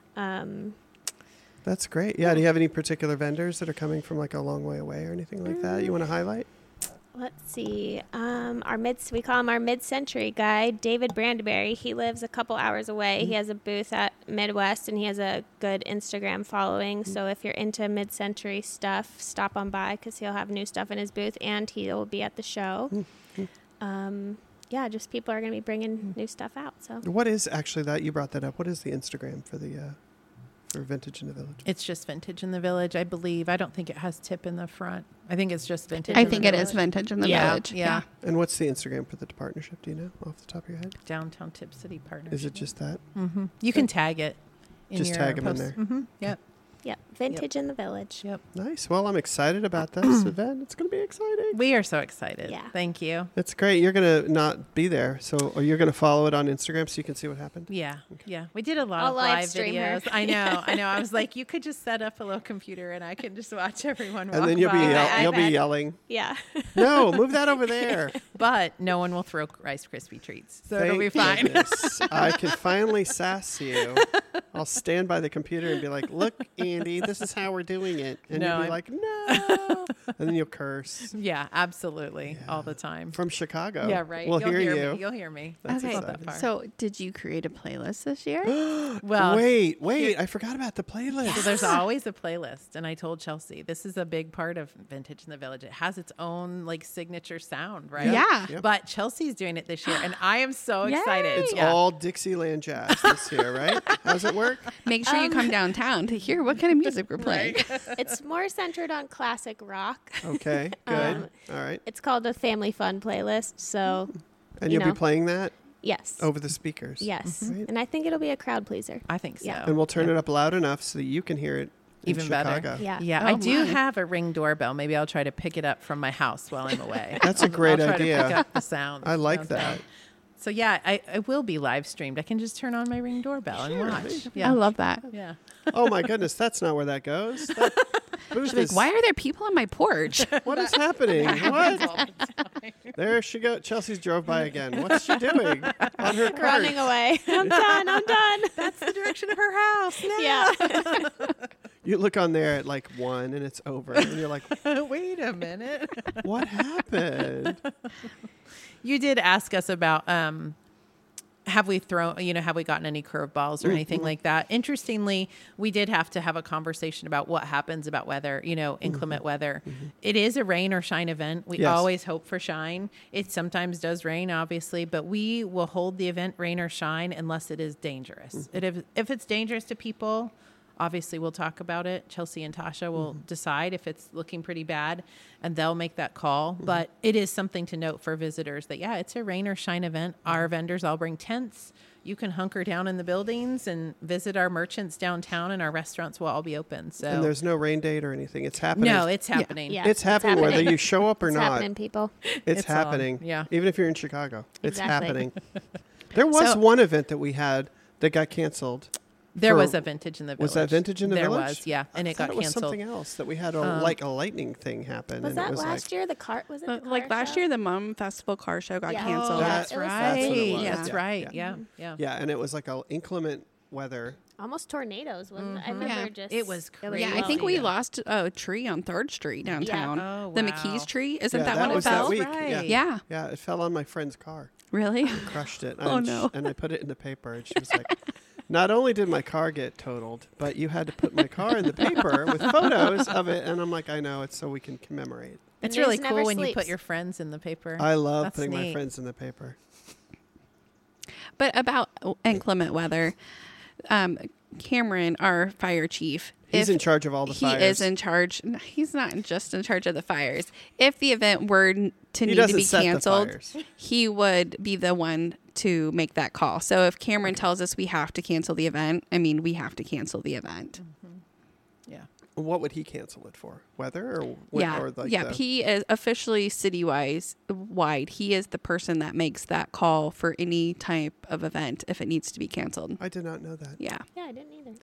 That's great. Yeah. Do you have any particular vendors that are coming from a long way away or anything like that you want to highlight? Let's see. We call him our mid-century guy, David Brandeberry. He lives a couple hours away. He has a booth at Midwest, and he has a good Instagram following. So if you're into mid-century stuff, stop on by because he'll have new stuff in his booth, and he will be at the show. Just people are going to be bringing new stuff out. So what is actually that? You brought that up. What is the Instagram for the for Vintage in the Village? It's just Vintage in the Village, I believe. I don't think it has tip in the front. I think it's just Vintage. I think it is Vintage in the Village. Yeah. And what's the Instagram for the partnership? Do you know off the top of your head? Downtown Tip City Partnership. Is it just that? Mm-hmm. You can tag it. Just tag them in there. Mm-hmm. Yep. Yep. Vintage in the Village. Yep. Nice. Well, I'm excited about this event. It's going to be exciting. We are so excited. Yeah. Thank you. It's great. You're going to not be there, or you're going to follow it on Instagram so you can see what happened? Yeah. Okay. Yeah. We did a lot of live videos. I know. I was like, you could just set up a little computer and I can just watch everyone walk and then you'll be yelling. Yeah. No, move that over there. But no one will throw Rice Krispie treats. So it'll be fine. I can finally sass you. I'll stand by the computer and be like, look, Andy, this is how we're doing it. And you'll be like, no. And then you'll curse. Yeah, absolutely. Yeah. All the time. From Chicago. Yeah, right. We'll hear you. You'll hear me. That's okay. exciting. So did you create a playlist this year? Well, wait. I forgot about the playlist. So there's always a playlist. And I told Chelsea, this is a big part of Vintage in the Village. It has its own signature sound, right? Yeah. Yep. But Chelsea's doing it this year. And I am so excited. It's all Dixieland jazz this year, right? How does it work? Make sure you come downtown to hear what kind of music we're playing. It's more centered on classic rock. Okay, good. All right. It's called the Family Fun playlist. So, and you'll be playing that? Yes. Over the speakers? Yes. Mm-hmm. And I think it'll be a crowd pleaser. I think so. Yeah. And we'll turn it up loud enough so that you can hear it even better. Yeah. Yeah. I do have a Ring doorbell. Maybe I'll try to pick it up from my house while I'm away. That's a great I'll idea. Try to pick up the sound. I like that. So yeah, I will be live streamed. I can just turn on my Ring doorbell and watch. Yeah. I love that. Yeah. Oh my goodness, that's not where that goes. That booth is, why are there people on my porch? What is happening? What? There she goes. Chelsea's drove by again. What's she doing on her cart? Running away. I'm done. That's the direction of her house. No. Yeah. You look on there at 1 and it's over, and you're like, wait a minute. What happened? You did ask us about have we gotten any curveballs or anything like that? Interestingly, we did have to have a conversation about what happens about weather, inclement weather. Mm-hmm. It is a rain or shine event. We always hope for shine. It sometimes does rain, obviously, but we will hold the event rain or shine unless it is dangerous. Mm-hmm. If it's dangerous to people, obviously we'll talk about it. Chelsea and Tasha will decide if it's looking pretty bad, and they'll make that call. Mm-hmm. But it is something to note for visitors that, it's a rain or shine event. Our vendors all bring tents. You can hunker down in the buildings and visit our merchants downtown, and our restaurants will all be open. So, and there's no rain date or anything. It's happening. No, it's happening. Yeah. It's happening whether you show up or not. It's happening, people. It's happening. Yeah. Even if you're in Chicago, it's Exactly. happening. There was one event that we had that got canceled. There was a Vintage in the Village. Was that Vintage in the Village? There was, yeah, and it got it was canceled. Something else that we had like a lightning thing happen. Was and that it was last year? The car was it? The car Like last show? year, the Mum Festival car show got Yeah. canceled. That's It was right. That's what it was. That's Yeah. right. Yeah. Yeah, and it was like a inclement weather. Almost tornadoes, wasn't it? I remember Yeah. just It was crazy. Yeah, I think we Yeah. lost a tree on 3rd Street downtown. Yeah. Oh, The wow. McKee's tree. Isn't Yeah, that that when it was that fell? week. Right. Yeah. Yeah, it fell on my friend's car. Really? Crushed it. Oh, and no. And I put it in the paper, and she was like, not only did my car get totaled, but you had to put my car in the paper with photos of it. And I'm like, I know, it's so we can commemorate. It's The really news cool never when you put sleeps. your friends in the paper. I love That's putting my neat. friends in the paper. But about inclement weather, Cameron, our fire chief, He's in charge of all the fires. He is in charge. No, he's not just in charge of the fires. If the event were to He need to doesn't be set the canceled, fires. he would be the one to make that call. So if Cameron tells us we have to cancel the event, I mean, we have to cancel the event. Yeah. What would he cancel it for? Weather or what? Yeah. Or like yeah. the- He is officially city-wide. He is the person that makes that call for any type of event if it needs to be canceled. I did not know that. Yeah. Yeah, I didn't either.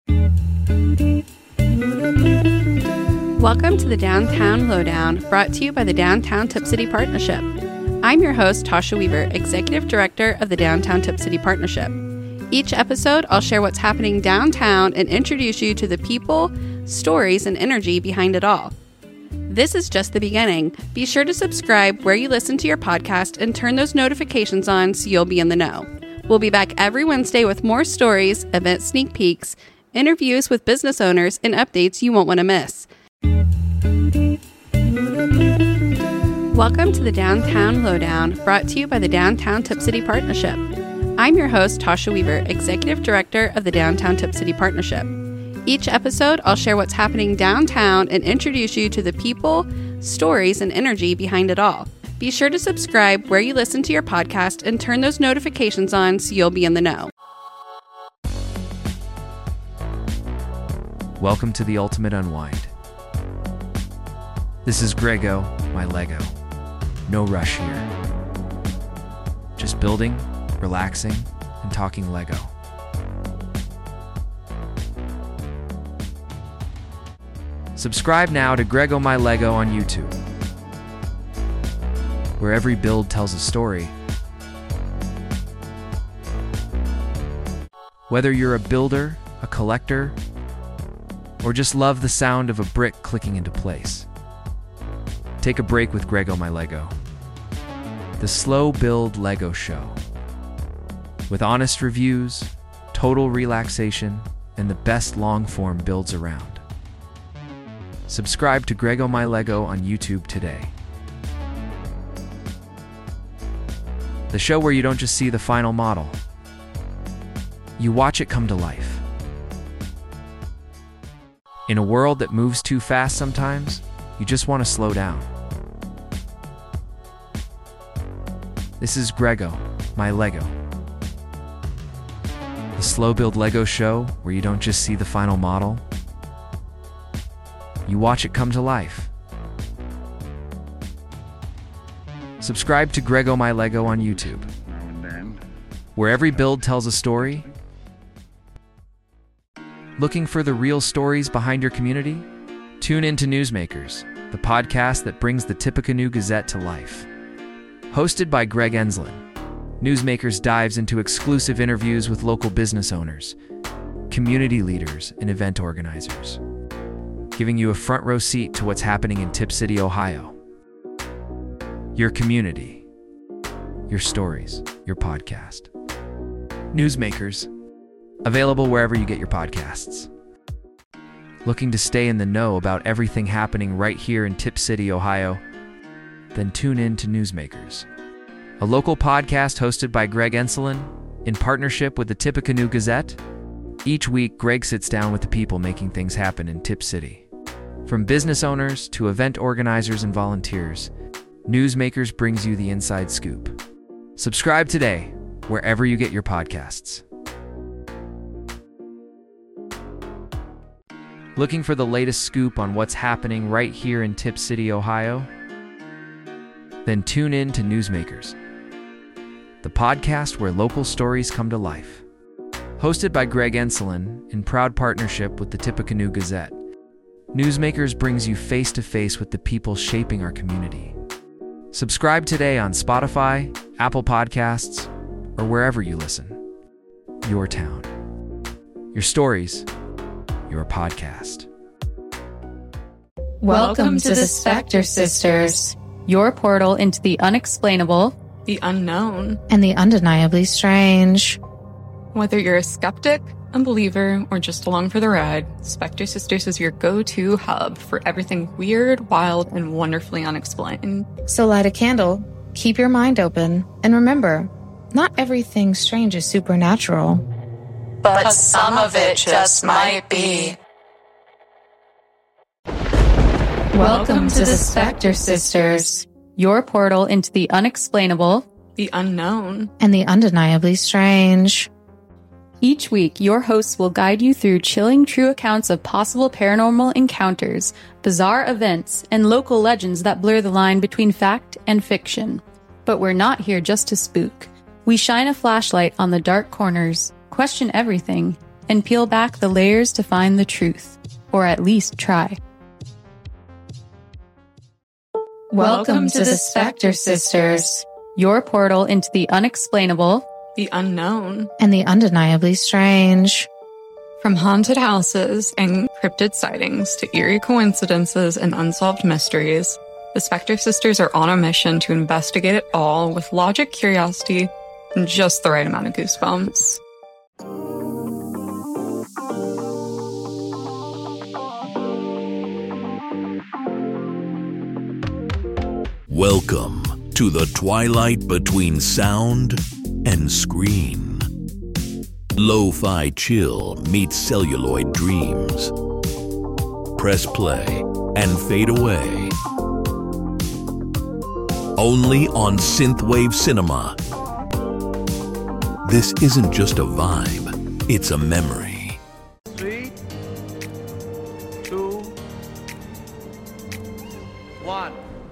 Welcome to the Downtown Lowdown, brought to you by the Downtown Tip City Partnership. I'm your host, Tasha Weaver, Executive Director of the Downtown Tip City Partnership. Each episode, I'll share what's happening downtown and introduce you to the people, stories, and energy behind it all. This is just the beginning. Be sure to subscribe where you listen to your podcast and turn those notifications on so you'll be in the know. We'll be back every Wednesday with more stories, event sneak peeks, interviews with business owners, and updates you won't want to miss. Welcome to the Downtown Lowdown, brought to you by the Downtown Tip City Partnership. I'm your host, Tasha Weaver, Executive Director of the Downtown Tip City Partnership. Each episode, I'll share what's happening downtown and introduce you to the people, stories, and energy behind it all. Be sure to subscribe where you listen to your podcast and turn those notifications on so you'll be in the know. Welcome to the Ultimate Unwind. This is Grego, my Lego. No rush here. Just building, relaxing, and talking Lego. Subscribe now to Grego My Lego on YouTube, where every build tells a story. Whether you're a builder, a collector, or just love the sound of a brick clicking into place, take a break with Grego My Lego, the slow build Lego show. With honest reviews, total relaxation, and the best long-form builds around. Subscribe to Grego My Lego on YouTube today. The show where you don't just see the final model, you watch it come to life. In a world that moves too fast sometimes, you just want to slow down. This is Grego, my Lego. The slow build Lego show where you don't just see the final model, you watch it come to life. Subscribe to Grego My Lego on YouTube, where every build tells a story. Looking for the real stories behind your community? Tune in to Newsmakers, the podcast that brings the Tippecanoe Gazette to life. Hosted by Greg Enslin, Newsmakers dives into exclusive interviews with local business owners, community leaders, and event organizers, giving you a front row seat to what's happening in Tip City, Ohio. Your community, your stories, your podcast. Newsmakers, available wherever you get your podcasts. Looking to stay in the know about everything happening right here in Tip City, Ohio? Then tune in to Newsmakers, a local podcast hosted by Greg Enslin in partnership with the Tippecanoe Gazette. Each week, Greg sits down with the people making things happen in Tip City. From business owners to event organizers and volunteers, Newsmakers brings you the inside scoop. Subscribe today, wherever you get your podcasts. Looking for the latest scoop on what's happening right here in Tip City, Ohio? Then tune in to Newsmakers, the podcast where local stories come to life. Hosted by Greg Enslin in proud partnership with the Tippecanoe Gazette, Newsmakers brings you face-to-face with the people shaping our community. Subscribe today on Spotify, Apple Podcasts, or wherever you listen. Your town. Your stories. Your podcast. Welcome to the Spectre Sisters, your portal into the unexplainable, the unknown, and the undeniably strange. Whether you're a skeptic, a believer, or just along for the ride, Spectre Sisters is your go-to hub for everything weird, wild, and wonderfully unexplained. So light a candle, keep your mind open, and remember, not everything strange is supernatural. but some of it just might be. Welcome to the Spectre Sisters, your portal into the unexplainable, the unknown, and the undeniably strange. Each week, your hosts will guide you through chilling true accounts of possible paranormal encounters, bizarre events, and local legends that blur the line between fact and fiction. But we're not here just to spook. We shine a flashlight on the dark corners, question everything, and peel back the layers to find the truth. Or at least try. Welcome to the Spectre Sisters, your portal into the unexplainable, the unknown, and the undeniably strange. From haunted houses and cryptid sightings to eerie coincidences and unsolved mysteries, the Spectre Sisters are on a mission to investigate it all with logic, curiosity, and just the right amount of goosebumps. Welcome to the twilight between sound and screen. Lo-fi chill meets celluloid dreams. Press play and fade away. Only on Synthwave Cinema. This isn't just a vibe, it's a memory. 3, 2, 1.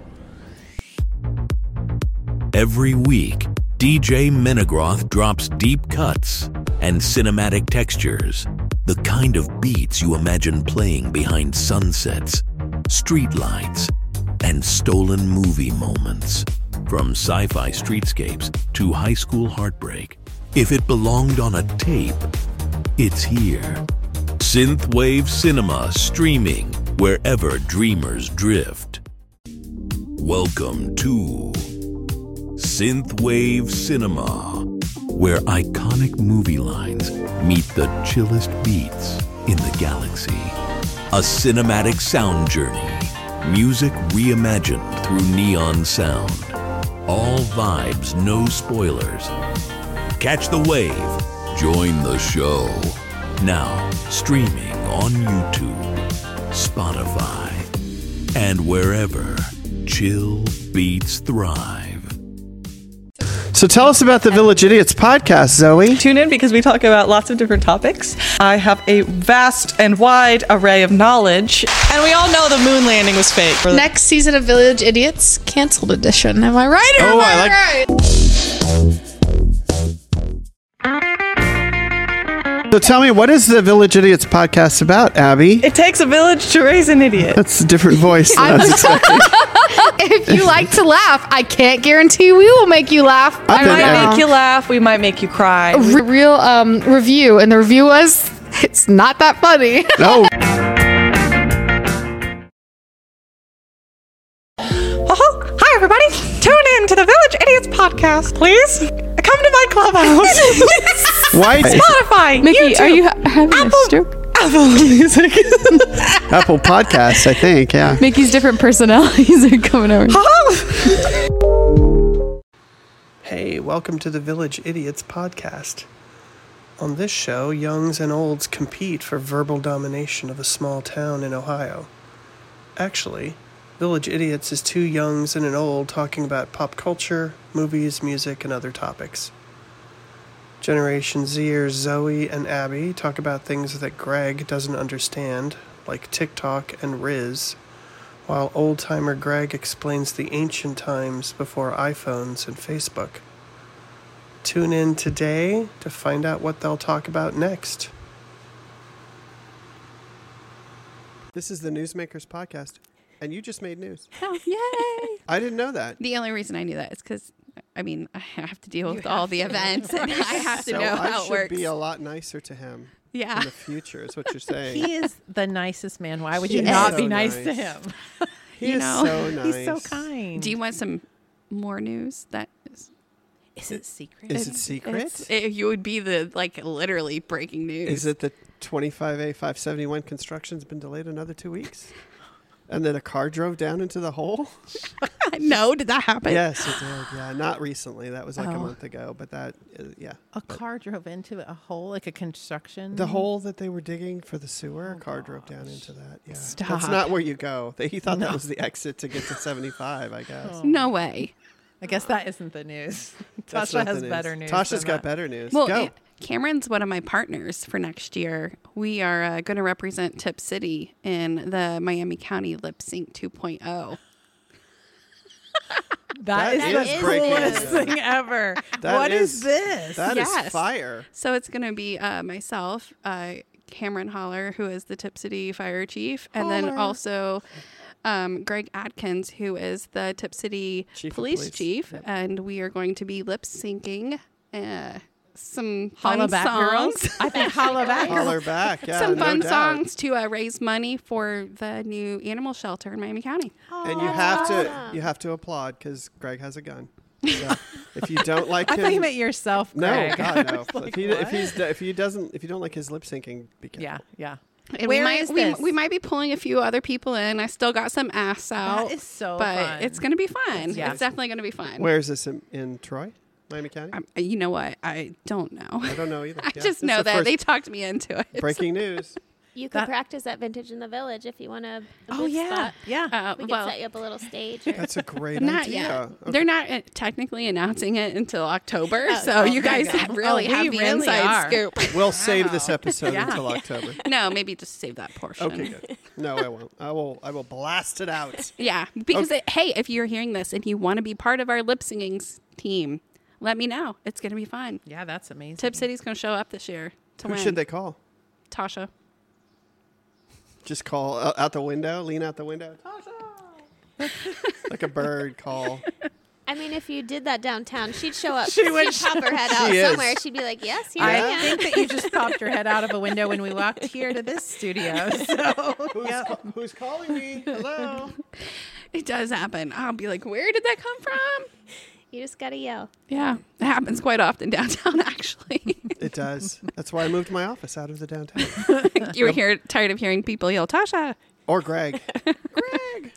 Every week, DJ Menegroth drops deep cuts and cinematic textures, the kind of beats you imagine playing behind sunsets, streetlights, and stolen movie moments. From sci-fi streetscapes to high school heartbreak, if it belonged on a tape, it's here. Synthwave Cinema, streaming wherever dreamers drift. Welcome to Synthwave Cinema, where iconic movie lines meet the chillest beats in the galaxy. A cinematic sound journey, music reimagined through neon sound. All vibes, no spoilers. Catch the wave, join the show. Now streaming on YouTube, Spotify, and wherever chill beats thrive. So tell us about the Village Idiots podcast, Zoe. Tune in because we talk about lots of different topics. I have a vast and wide array of knowledge, and we all know the moon landing was fake. Next season of Village Idiots, canceled edition. Am I right? Or Oh, am I like- right? So tell me, what is the Village Idiots podcast about, Abby? It takes a village to raise an idiot. That's a different voice than I was expecting. If you like to laugh, I can't guarantee we will make you laugh. I might make you laugh. We might make you cry. Real review, and the review was, it's not that funny. No. Hi, everybody. Tune in to the Village Idiots podcast, please. Come to my clubhouse. Why? Spotify, Mickey, YouTube, are you having a stroke? Apple Music. Apple Podcasts, I think, yeah. Mickey's different personalities are coming over. Hey, welcome to the Village Idiots podcast. On this show, youngs and olds compete for verbal domination of a small town in Ohio. Actually, Village Idiots is two youngs and an old talking about pop culture, movies, music, and other topics. Generation Zers Zoe and Abby talk about things that Greg doesn't understand, like TikTok and Riz, while old-timer Greg explains the ancient times before iPhones and Facebook. Tune in today to find out what they'll talk about next. This is the Newsmakers Podcast, and you just made news. Oh, yay! I didn't know that. The only reason I knew that is because, I have to deal with all the events, and I have to So know I how it should works. be a lot nicer to him in the future, is what you're saying. He is the nicest man. Why would He you is not so be nice to nice. him? He is so nice. He's so kind. Do you want some more news? Is it secret? Is it secret? You would be the literally breaking news. Is it the 25A 571 construction's been delayed another 2 weeks? And then a car drove down into the hole? No, did that happen? Yes, it did. Yeah, not recently. That was like a Oh. month ago. But that, yeah. A car drove into a hole, like a construction. The hole that they were digging for the sewer, a car drove down into that. Yeah, Stop. That's not where you go. He thought No. that was the exit to get to 75, I guess. Oh. No way. I guess that isn't the news. That's Tasha not the has news. better news. Tasha's than got that. better news. Well, Go. Cameron's one of my partners for next year. We are going to represent Tip City in the Miami County Lip Sync 2.0. That is the breaking coolest news. thing ever. That What is this? That is Yes. fire. So it's going to be myself, Cameron Holler, who is the Tip City Fire Chief, and then Holler. also Greg Atkins, who is the Tip City Chief of Police Police. Chief. Yep. And we are going to be lip syncing some fun Holla back, songs. girls. I think holla back. Holler back. Yeah, Some no fun doubt. songs to raise money for the new animal shelter in Miami County. And you have to applaud because Greg has a gun. So if you don't like I him, thought you meant yourself, Greg. No, God, no. I was like, if you don't like his lip syncing, be careful. yeah, yeah. And Where we is might, this? we might be pulling a few other people in. I still got some ass out. That is so but fun. it's going to be fun. Yeah. It's definitely going to be fun. Where is this in Troy, Miami County? You know what? I don't know. I don't know either. I Yeah, just that's know the that first they talked me into it. breaking news. You could practice at Vintage in the Village if you want a Oh, booth yeah. spot. Yeah. We could well, set you up a little stage. That's a great Not idea. yet. Okay. They're not technically announcing it until October, Oh, so you there you guys go. really Oh, have we the really inside are. scoop. We'll save this episode Yeah. until October. No, maybe just save that portion. Okay, good. No, I won't. I will blast it out. Yeah, because Okay. hey, if you're hearing this and you want to be part of our lip singing team, let me know. It's going to be fun. Yeah, that's amazing. Tip City's going to show up this year to Who win. should they call? Tasha. Just call out the window, lean out the window. Like a bird call. I mean, if you did that downtown, she'd show up. She would. She'd pop her head out She is. somewhere. She'd be like, yes, here I I am. think that you just popped your head out of a window when we walked here to this studio. So, Who's calling me? Hello. It does happen. I'll be like, where did that come from? You just got to yell. Yeah, it happens quite often downtown, actually. It does. That's why I moved my office out of the downtown. You were tired of hearing people yell, Tasha. Or Greg. Greg.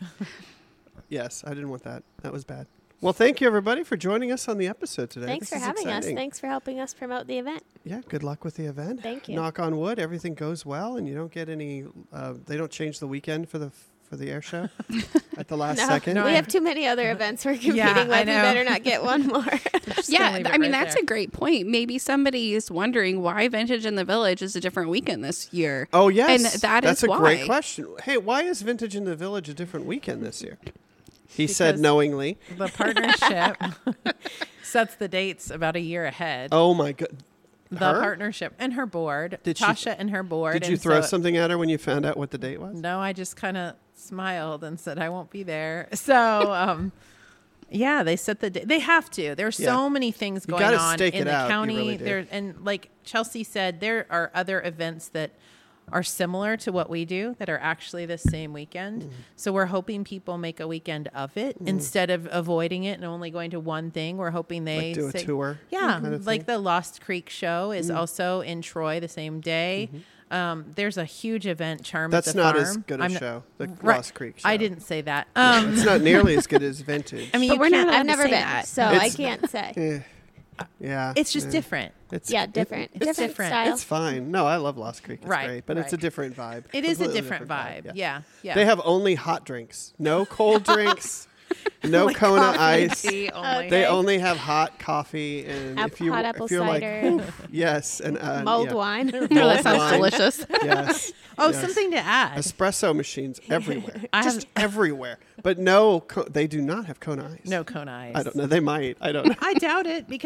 Yes, I didn't want that. That was bad. Well, thank you, everybody, for joining us on the episode today. Thanks This for is having us. exciting. Thanks for helping us promote the event. Yeah, good luck with the event. Thank you. Knock on wood, everything goes well, and you don't get any. They don't change the weekend for the air show at the last second. we have too many other events we're competing I with. We know. better not get one more. Yeah, leave it I mean, right that's there. a great point. Maybe somebody is wondering why Vintage in the Village is a different weekend this year. Oh yes, And that's a why. great question. Hey, why is Vintage in the Village a different weekend this year? He said Because knowingly. the partnership sets the dates about a year ahead. Oh my god. The Her? partnership and her board, Did she- Tasha and her board. Did you and throw so- something at her when you found out what the date was? No, I just kind of smiled and said I won't be there. So, yeah, they set the date. They have to. There's Yeah. so many things You going gotta on stake in it the out. You county. really do. There and like Chelsea said, there are other events that are similar to what we do that are actually the same weekend. Mm. So we're hoping people make a weekend of it instead of avoiding it and only going to one thing. We're hoping they Like do a say- tour Yeah, kind of like thing? the Lost Creek show is Mm. also in Troy the same day. There's a huge event, Charm That's at the not Farm. as good a I'm not- show. The Right. Lost Creek show. I didn't say that. It's not nearly as good as Vintage. I mean, But you we're not can't- allowed I've to never say been, that. so I can't say. Eh, yeah. It's just different. It's Yeah, different. Different style. It's fine. No, I love Lost Creek. It's Right, great, but it's a right. different vibe. It is a Completely different vibe. Yeah, yeah. They have only hot drinks. No cold drinks. No Like Kona coffee and ice. tea only. They Okay. only have hot coffee and Hot apple cider. like, yes, and Mulled yeah. wine. Oh, that sounds wine. delicious. Yes. Oh, yes. something to add. Espresso machines everywhere. I have- Just everywhere. But no, they do not have Kona ice. No Kona ice. I don't know. They might. I don't know. I doubt it because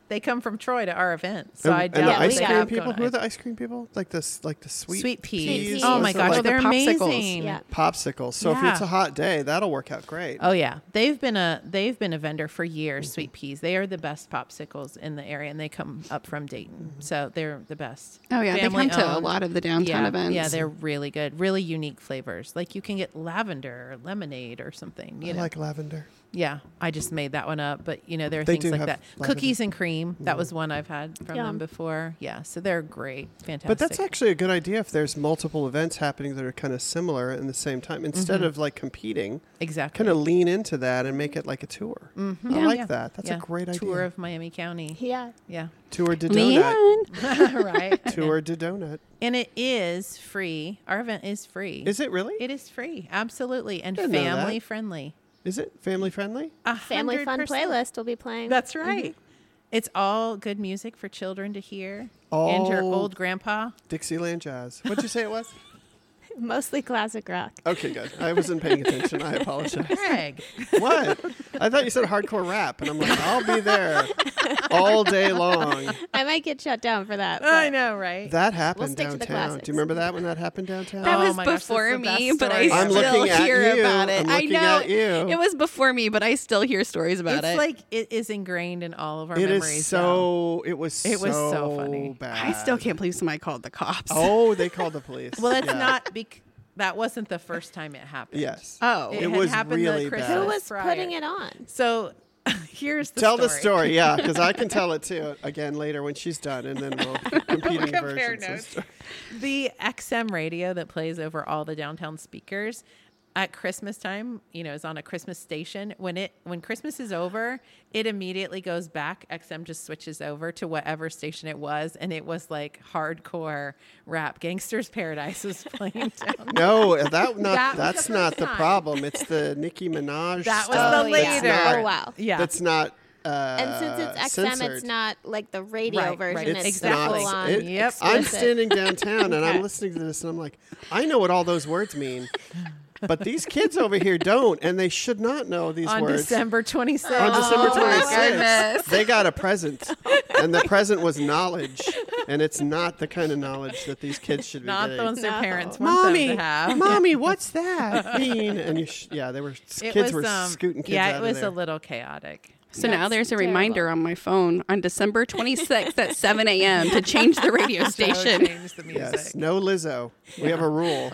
They come from Troy to our event, so and, I and the doubt ice they cream have people. going Who are ice- the ice cream people? Like the sweet peas. Peas. Oh my Also, gosh, like they're the popsicles. amazing. Yeah. popsicles. So if Yeah. it's a hot day, that'll work out great. Oh yeah, they've been a vendor for years. Sweet peas. They are the best popsicles in the area, and they come up from Dayton, so they're the best. Oh yeah, they Family come to a owned. lot of the downtown Yeah, events. yeah, they're really good, really unique flavors. Like you can get lavender or lemonade or something. You I know, like lavender. yeah, I just made that one up, but you know there are They things do like have that. lavender. Cookies and cream. That was one I've had from Yum. them before. Yeah, so they're great, fantastic. But that's actually a good idea if there's multiple events happening that are kind of similar in the same time. Instead of like competing, exactly kind of lean into that and make it like a tour. I like that. That's a great idea. Tour of Miami County. Yeah. Yeah, Tour de donut. Leanne. right. Tour de donut. And it is free. Our event is free. Is it really? It is free, absolutely, and Didn't know that. family friendly. Is it family friendly? Family fun 100%. playlist will be playing. That's right. It's all good music for children to hear. And your Oh. old grandpa. Dixieland jazz. What'd you say it was? Mostly classic rock. Okay, good. I wasn't paying attention. I apologize. Greg. What? I thought you said hardcore rap, and I'm like, I'll be there all day long. I might get shut down for that. I but know, right? That happened stick to the downtown. classics. Do you remember that when that happened downtown? That Oh was my gosh, before that's the me, best but story I I'm ever. still looking at hear you. about it. I'm I looking know at you. it was before me, but I still hear stories about It's it. like it is ingrained in all of our It memories. is so. It was. It was so funny. Bad. I still can't believe somebody called the cops. Oh, they called the police. Well, it's Yeah. not. That wasn't the first time it happened. Yes. Oh. It It had was happened really the bad. Christmas who was prior. putting it on? So here's the Tell story. the story, yeah, because I can tell it too again later when she's done, and then we'll competing Compare versions. notes. Of The XM radio that plays over all the downtown speakers at Christmas time, is on a Christmas station. When Christmas is over, it immediately goes back. XM just switches over to whatever station it was, and it was like hardcore rap. Gangster's Paradise was playing down. No, That was that's the not first the time. problem. It's the Nicki Minaj. That was stuff. the That's later. not- Oh, wow. Yeah. That's not. And since it's XM, censored. it's not like the radio Right, version. right. It's Exactly. full on. Yep. I'm explicit. standing downtown and Okay. I'm listening to this and I'm like, I know what all those words mean, but these kids over here don't, and they should not know these on words. December 26th. On December Oh, my 26th, goodness. they got a present, and the present was knowledge, and it's not the kind of knowledge that these kids should be Not getting. those their No. parents want Mommy, them to have. mommy, what's that mean? And they were kids were scooting kids Yeah, out it of was there. a little chaotic. So now That's there's a terrible. reminder on my phone on December 26th at 7 a.m. to change the radio station. Change the music. Yes, no Lizzo. We have a rule.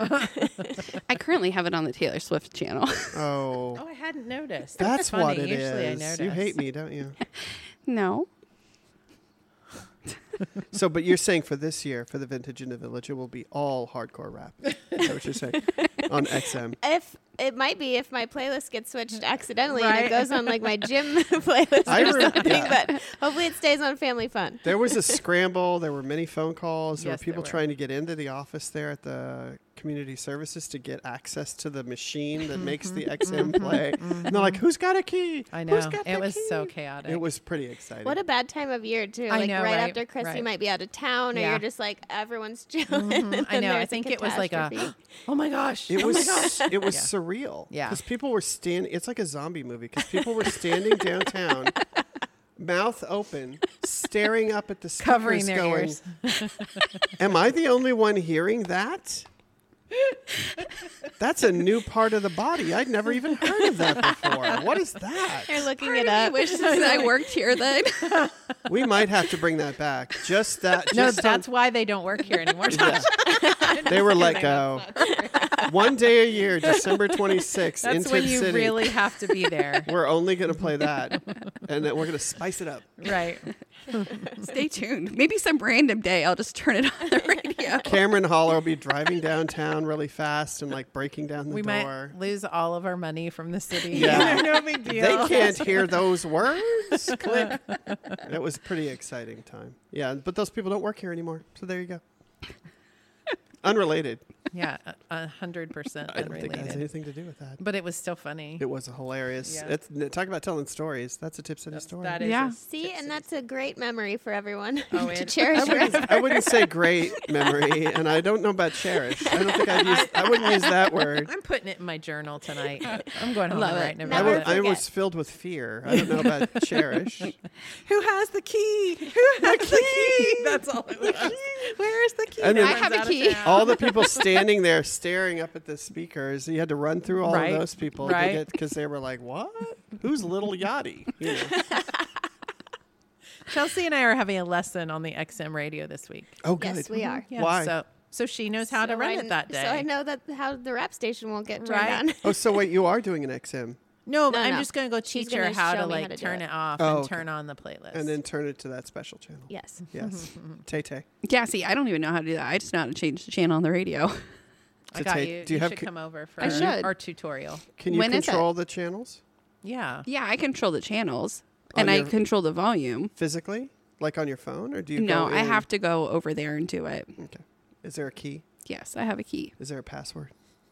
I currently have it on the Taylor Swift channel. Oh, Oh, I hadn't noticed. that's funny. what it Usually I is. notice. You hate me, don't you? No. So, but you're saying for this year, for the Vintage in the Village, it will be all hardcore rap. Is that what you're saying? On XM. If it might be if my playlist gets switched accidentally and Right. it goes on like my gym playlist I or re- something, yeah. but hopefully it stays on Family Fun. There was a scramble. There were many phone calls. There Yes, were people there were. trying to get into the office there at the community services to get access to the machine that makes the XM play. And they're like, who's got a key? I know. Who's got It the was key?" so chaotic. It was pretty exciting. What a bad time of year too. I Like know, right right, after Christmas, you right. might be out of town, or Yeah. you're just like everyone's chilling. and I then know. I there's think it was like a, catastrophe. oh my gosh. It oh was my gosh. it was Yeah. surreal. Yeah. Because people were standing. It's like a zombie movie. Because people were standing downtown, mouth open, staring up at the speakers, Covering their going, ears. "Am I the only one hearing that?" That's a new part of the body. I'd never even heard of that before. What is that? You're looking Part it of me up. wishes I worked here then. We might have to bring that back. Just that. No, just that's why they don't work here anymore. they were let go. One day a year, December 26th, That's in when Tid you City. really have to be there. We're only going to play that, and then we're going to spice it up. Right. Stay tuned. Maybe some random day I'll just turn it on the radio. Cameron Holler will be driving downtown really fast and like breaking down the We door. might lose all of our money from the city. Yeah. No big deal. They can't hear those words. Click. It was a pretty exciting time. Yeah, but those people don't work here anymore. So there you go. Unrelated. Yeah, 100% I don't think it has unrelated. anything to do with that. But it was still funny. It was hilarious. Yeah. Talk about telling stories. That's a Tip City story. That is Yeah. See, and that's a great memory for everyone Oh, to it- cherish. forever. I wouldn't say great memory, and I don't know about cherish. I don't think I wouldn't use that word. I'm putting it in my journal tonight. I'm going home Love and it. writing Never about it. I forget. was filled with fear. I don't know about cherish. Who has the key? Who has the key? That's all it was. Where is the key? And then- I have a Everyone's out of key. town. All the people standing there staring up at the speakers. You had to run through all Right. of those people Right. because they were like, "What? Who's Little Yachty?" You know. Chelsea and I are having a lesson on the XM radio this week. Oh, good. Yes, we are. Yeah, Why? So she knows how to So run I- it that day. So I know that how the rap station won't get turned Right. on. Oh, so wait, you are doing an XM No, but No, I'm no. just going to go She's teach her gonna how show to me how like to do turn it. it off Oh, and okay. turn on the playlist. and then turn it to that special channel. Yes. Yes. Tay-Tay. Yeah, see, I don't even know how to do that. I just know how to change the channel on the radio. I got take- you. do you You have should co- come over for I should. our tutorial. Can you When is it? control the channels Yeah. Yeah, I control the channels On and I your- control the volume. physically, like on your phone, or do you? No, go I in? have to go over there and do it. Okay. Is there a key? Yes, I have a key. Is there a password?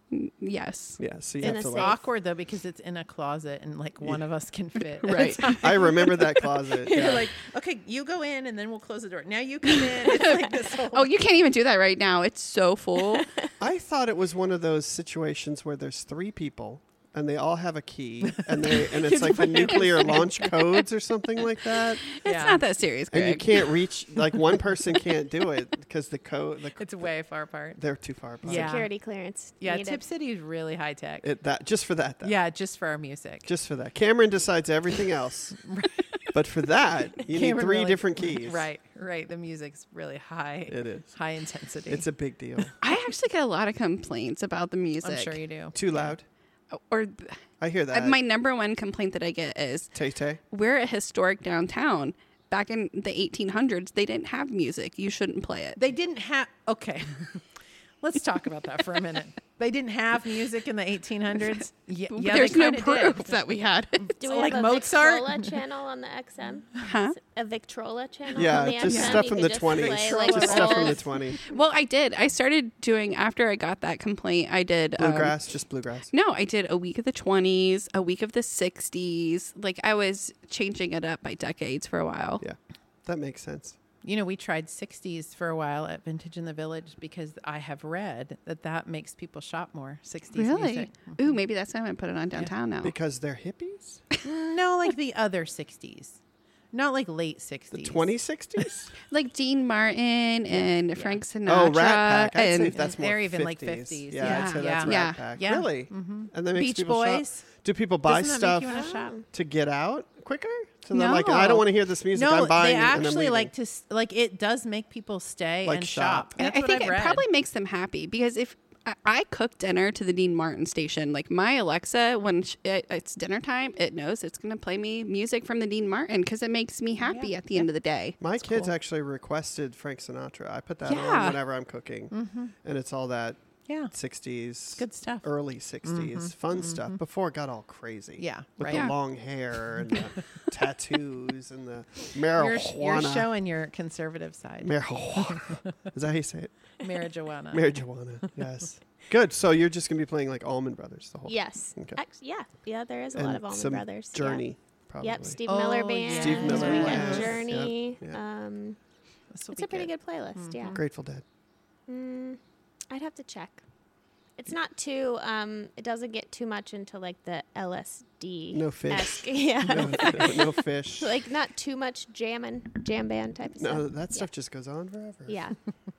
Yes. Yeah. So you In have a to safe. like. Awkward though because it's in a closet and like one of us can fit. Right. I remember that closet. You're Yeah. like, okay, you go in and then we'll close the door. Now you come in. It's like this whole. Oh, you can't even do that right now. It's so full. I thought it was one of those situations where there's 3 people and they all have a key, and it's like the nuclear launch codes or something like that. It's not that serious, Greg. And you can't reach, like one person can't do it because the code. It's way far apart. They're too far apart. Yeah. Security clearance. Yeah, needed. Tip City is really high tech. Just for that, though. Yeah, just for our music. Just for that. Cameron decides everything else. But for that, you Cameron need 3 really- different keys. Right. The music's really high. It is. High intensity. It's a big deal. I actually get a lot of complaints about the music. I'm sure you do. Too loud. Or I hear that. my number one complaint that I get is Tay-Tay. we're a historic downtown. Back in the 1800s, they didn't have music. You shouldn't play it. They didn't have. Okay. Let's talk about that for a minute. They didn't have music in the 1800s. Yeah, There's they no kinda proof did. that we had it. Do we like have a Mozart? Victrola channel on the XM? Huh? A Victrola channel Yeah, on the just XM? stuff You from could the just 20s. play, like, Just stuff from the rolls. 20s. Well, I did. I started doing, after I got that complaint, I did. Bluegrass, just bluegrass. No, I did a week of the 20s, a week of the 60s. Like I was changing it up by decades for a while. Yeah, that makes sense. You know, we tried 60s for a while at Vintage in the Village because I have read that makes people shop more. 60s Really? music. Ooh, maybe that's why I'm going to put it on downtown now. Because they're hippies? No, like the other 60s. Not like late 60s. The 2060s? Like Dean Martin and Frank Sinatra. Oh, Rat Pack. I'd say and that's more They're even 50s. like 50s. Yeah, I'd say that's Yeah. Rat Pack. Yeah. Really? Mhm. And that makes Beach people Boys. shop? Do people buy Doesn't that stuff make you wanna shop? to get out quicker? So they're No. like, I don't want to hear this music. No, I'm buying they it and I'm actually leaving. like to like it does make people stay Like and shop. shop. That's I what think I've it read. probably makes them happy because if I cook dinner to the Dean Martin station, like my Alexa, when it's dinner time, it knows it's going to play me music from the Dean Martin because it makes me happy at the end of the day. My kids actually requested Frank Sinatra. I put that on Yeah. whenever I'm cooking. Mhm. And it's all that Yeah. 60s. Good stuff. Early 60s. Mhm. Fun stuff. Before it got all crazy. Yeah, With right. the Yeah. long hair and the tattoos and the You're marijuana. showing your conservative side. Marijuana. Is that how you say it? Marijuana. Marijuana. Yes. Good. So you're just going to be playing like Allman Brothers the whole time? Yes. Okay. Yeah, there is a And lot of Allman some Brothers. Yeah. Journey, probably. Yep, Steve Oh, Miller yeah. Band. Steve Miller We got Band. Journey. Yep, yep. This will It's be a pretty good. good playlist. Yeah. Grateful Dead. I'd have to check. It's not too. It doesn't get too much into like the LSD. No fish. Yeah. No fish. Like not too much jam band type of stuff. No, that stuff just goes on forever. Yeah.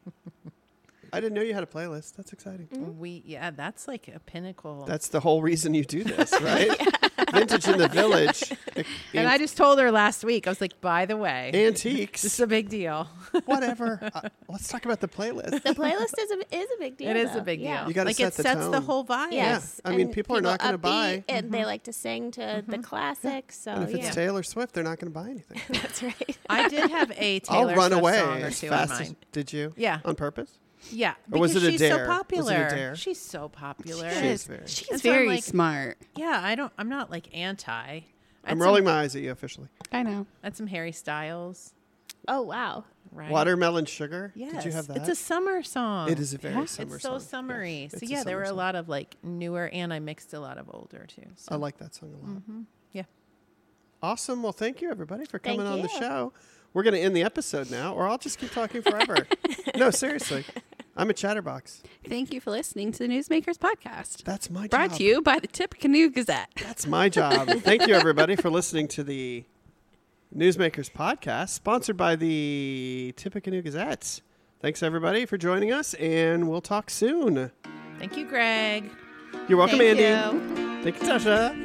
I didn't know you had a playlist. That's exciting. That's like a pinnacle. That's the whole reason you do this, right? Vintage in the Village. And I just told her last week. I was like, by the way, Antiques. This is a big deal. Whatever. Let's talk about the playlist. The playlist is a big deal. It is though. a big Yeah. deal. You gotta like set it the sets the tone. whole vibe. Yes. I mean, and people are not gonna upbeat, buy. And they like to sing to the classics. So And if it's yeah. Taylor Swift, they're not going to buy anything. That's right. I did have a Taylor I'll run Swift away song or as two fast on as. mine. Did you? Yeah. On purpose? Yeah, Or was because it a she's dare? so Was it a popular. dare? She's so popular. She is very. She's And so I'm very like- smart. Yeah, I'm not like anti. I'm rolling my eyes at you officially. I know. That's some Harry Styles. Oh, wow. Right. Watermelon Sugar. Yes. Did you have that? It's a summer song. It is a very summer It's song. so summery. Yes, So it's a yeah, there summer were a song. lot of like newer, and I mixed a lot of older too. So. I like that song a lot. Yeah. Awesome. Well, thank you, everybody, for coming Thank on the you. show. We're going to end the episode now, or I'll just keep talking forever. No, seriously. I'm a chatterbox. Thank you for listening to the Newsmakers Podcast. That's my job. Brought to you by the Tippecanoe Gazette. That's my job. Thank you, everybody, for listening to the Newsmakers Podcast, sponsored by the Tippecanoe Gazette. Thanks, everybody, for joining us, and we'll talk soon. Thank you, Greg. You're welcome, Thank Andy. you. Thank you, Tasha.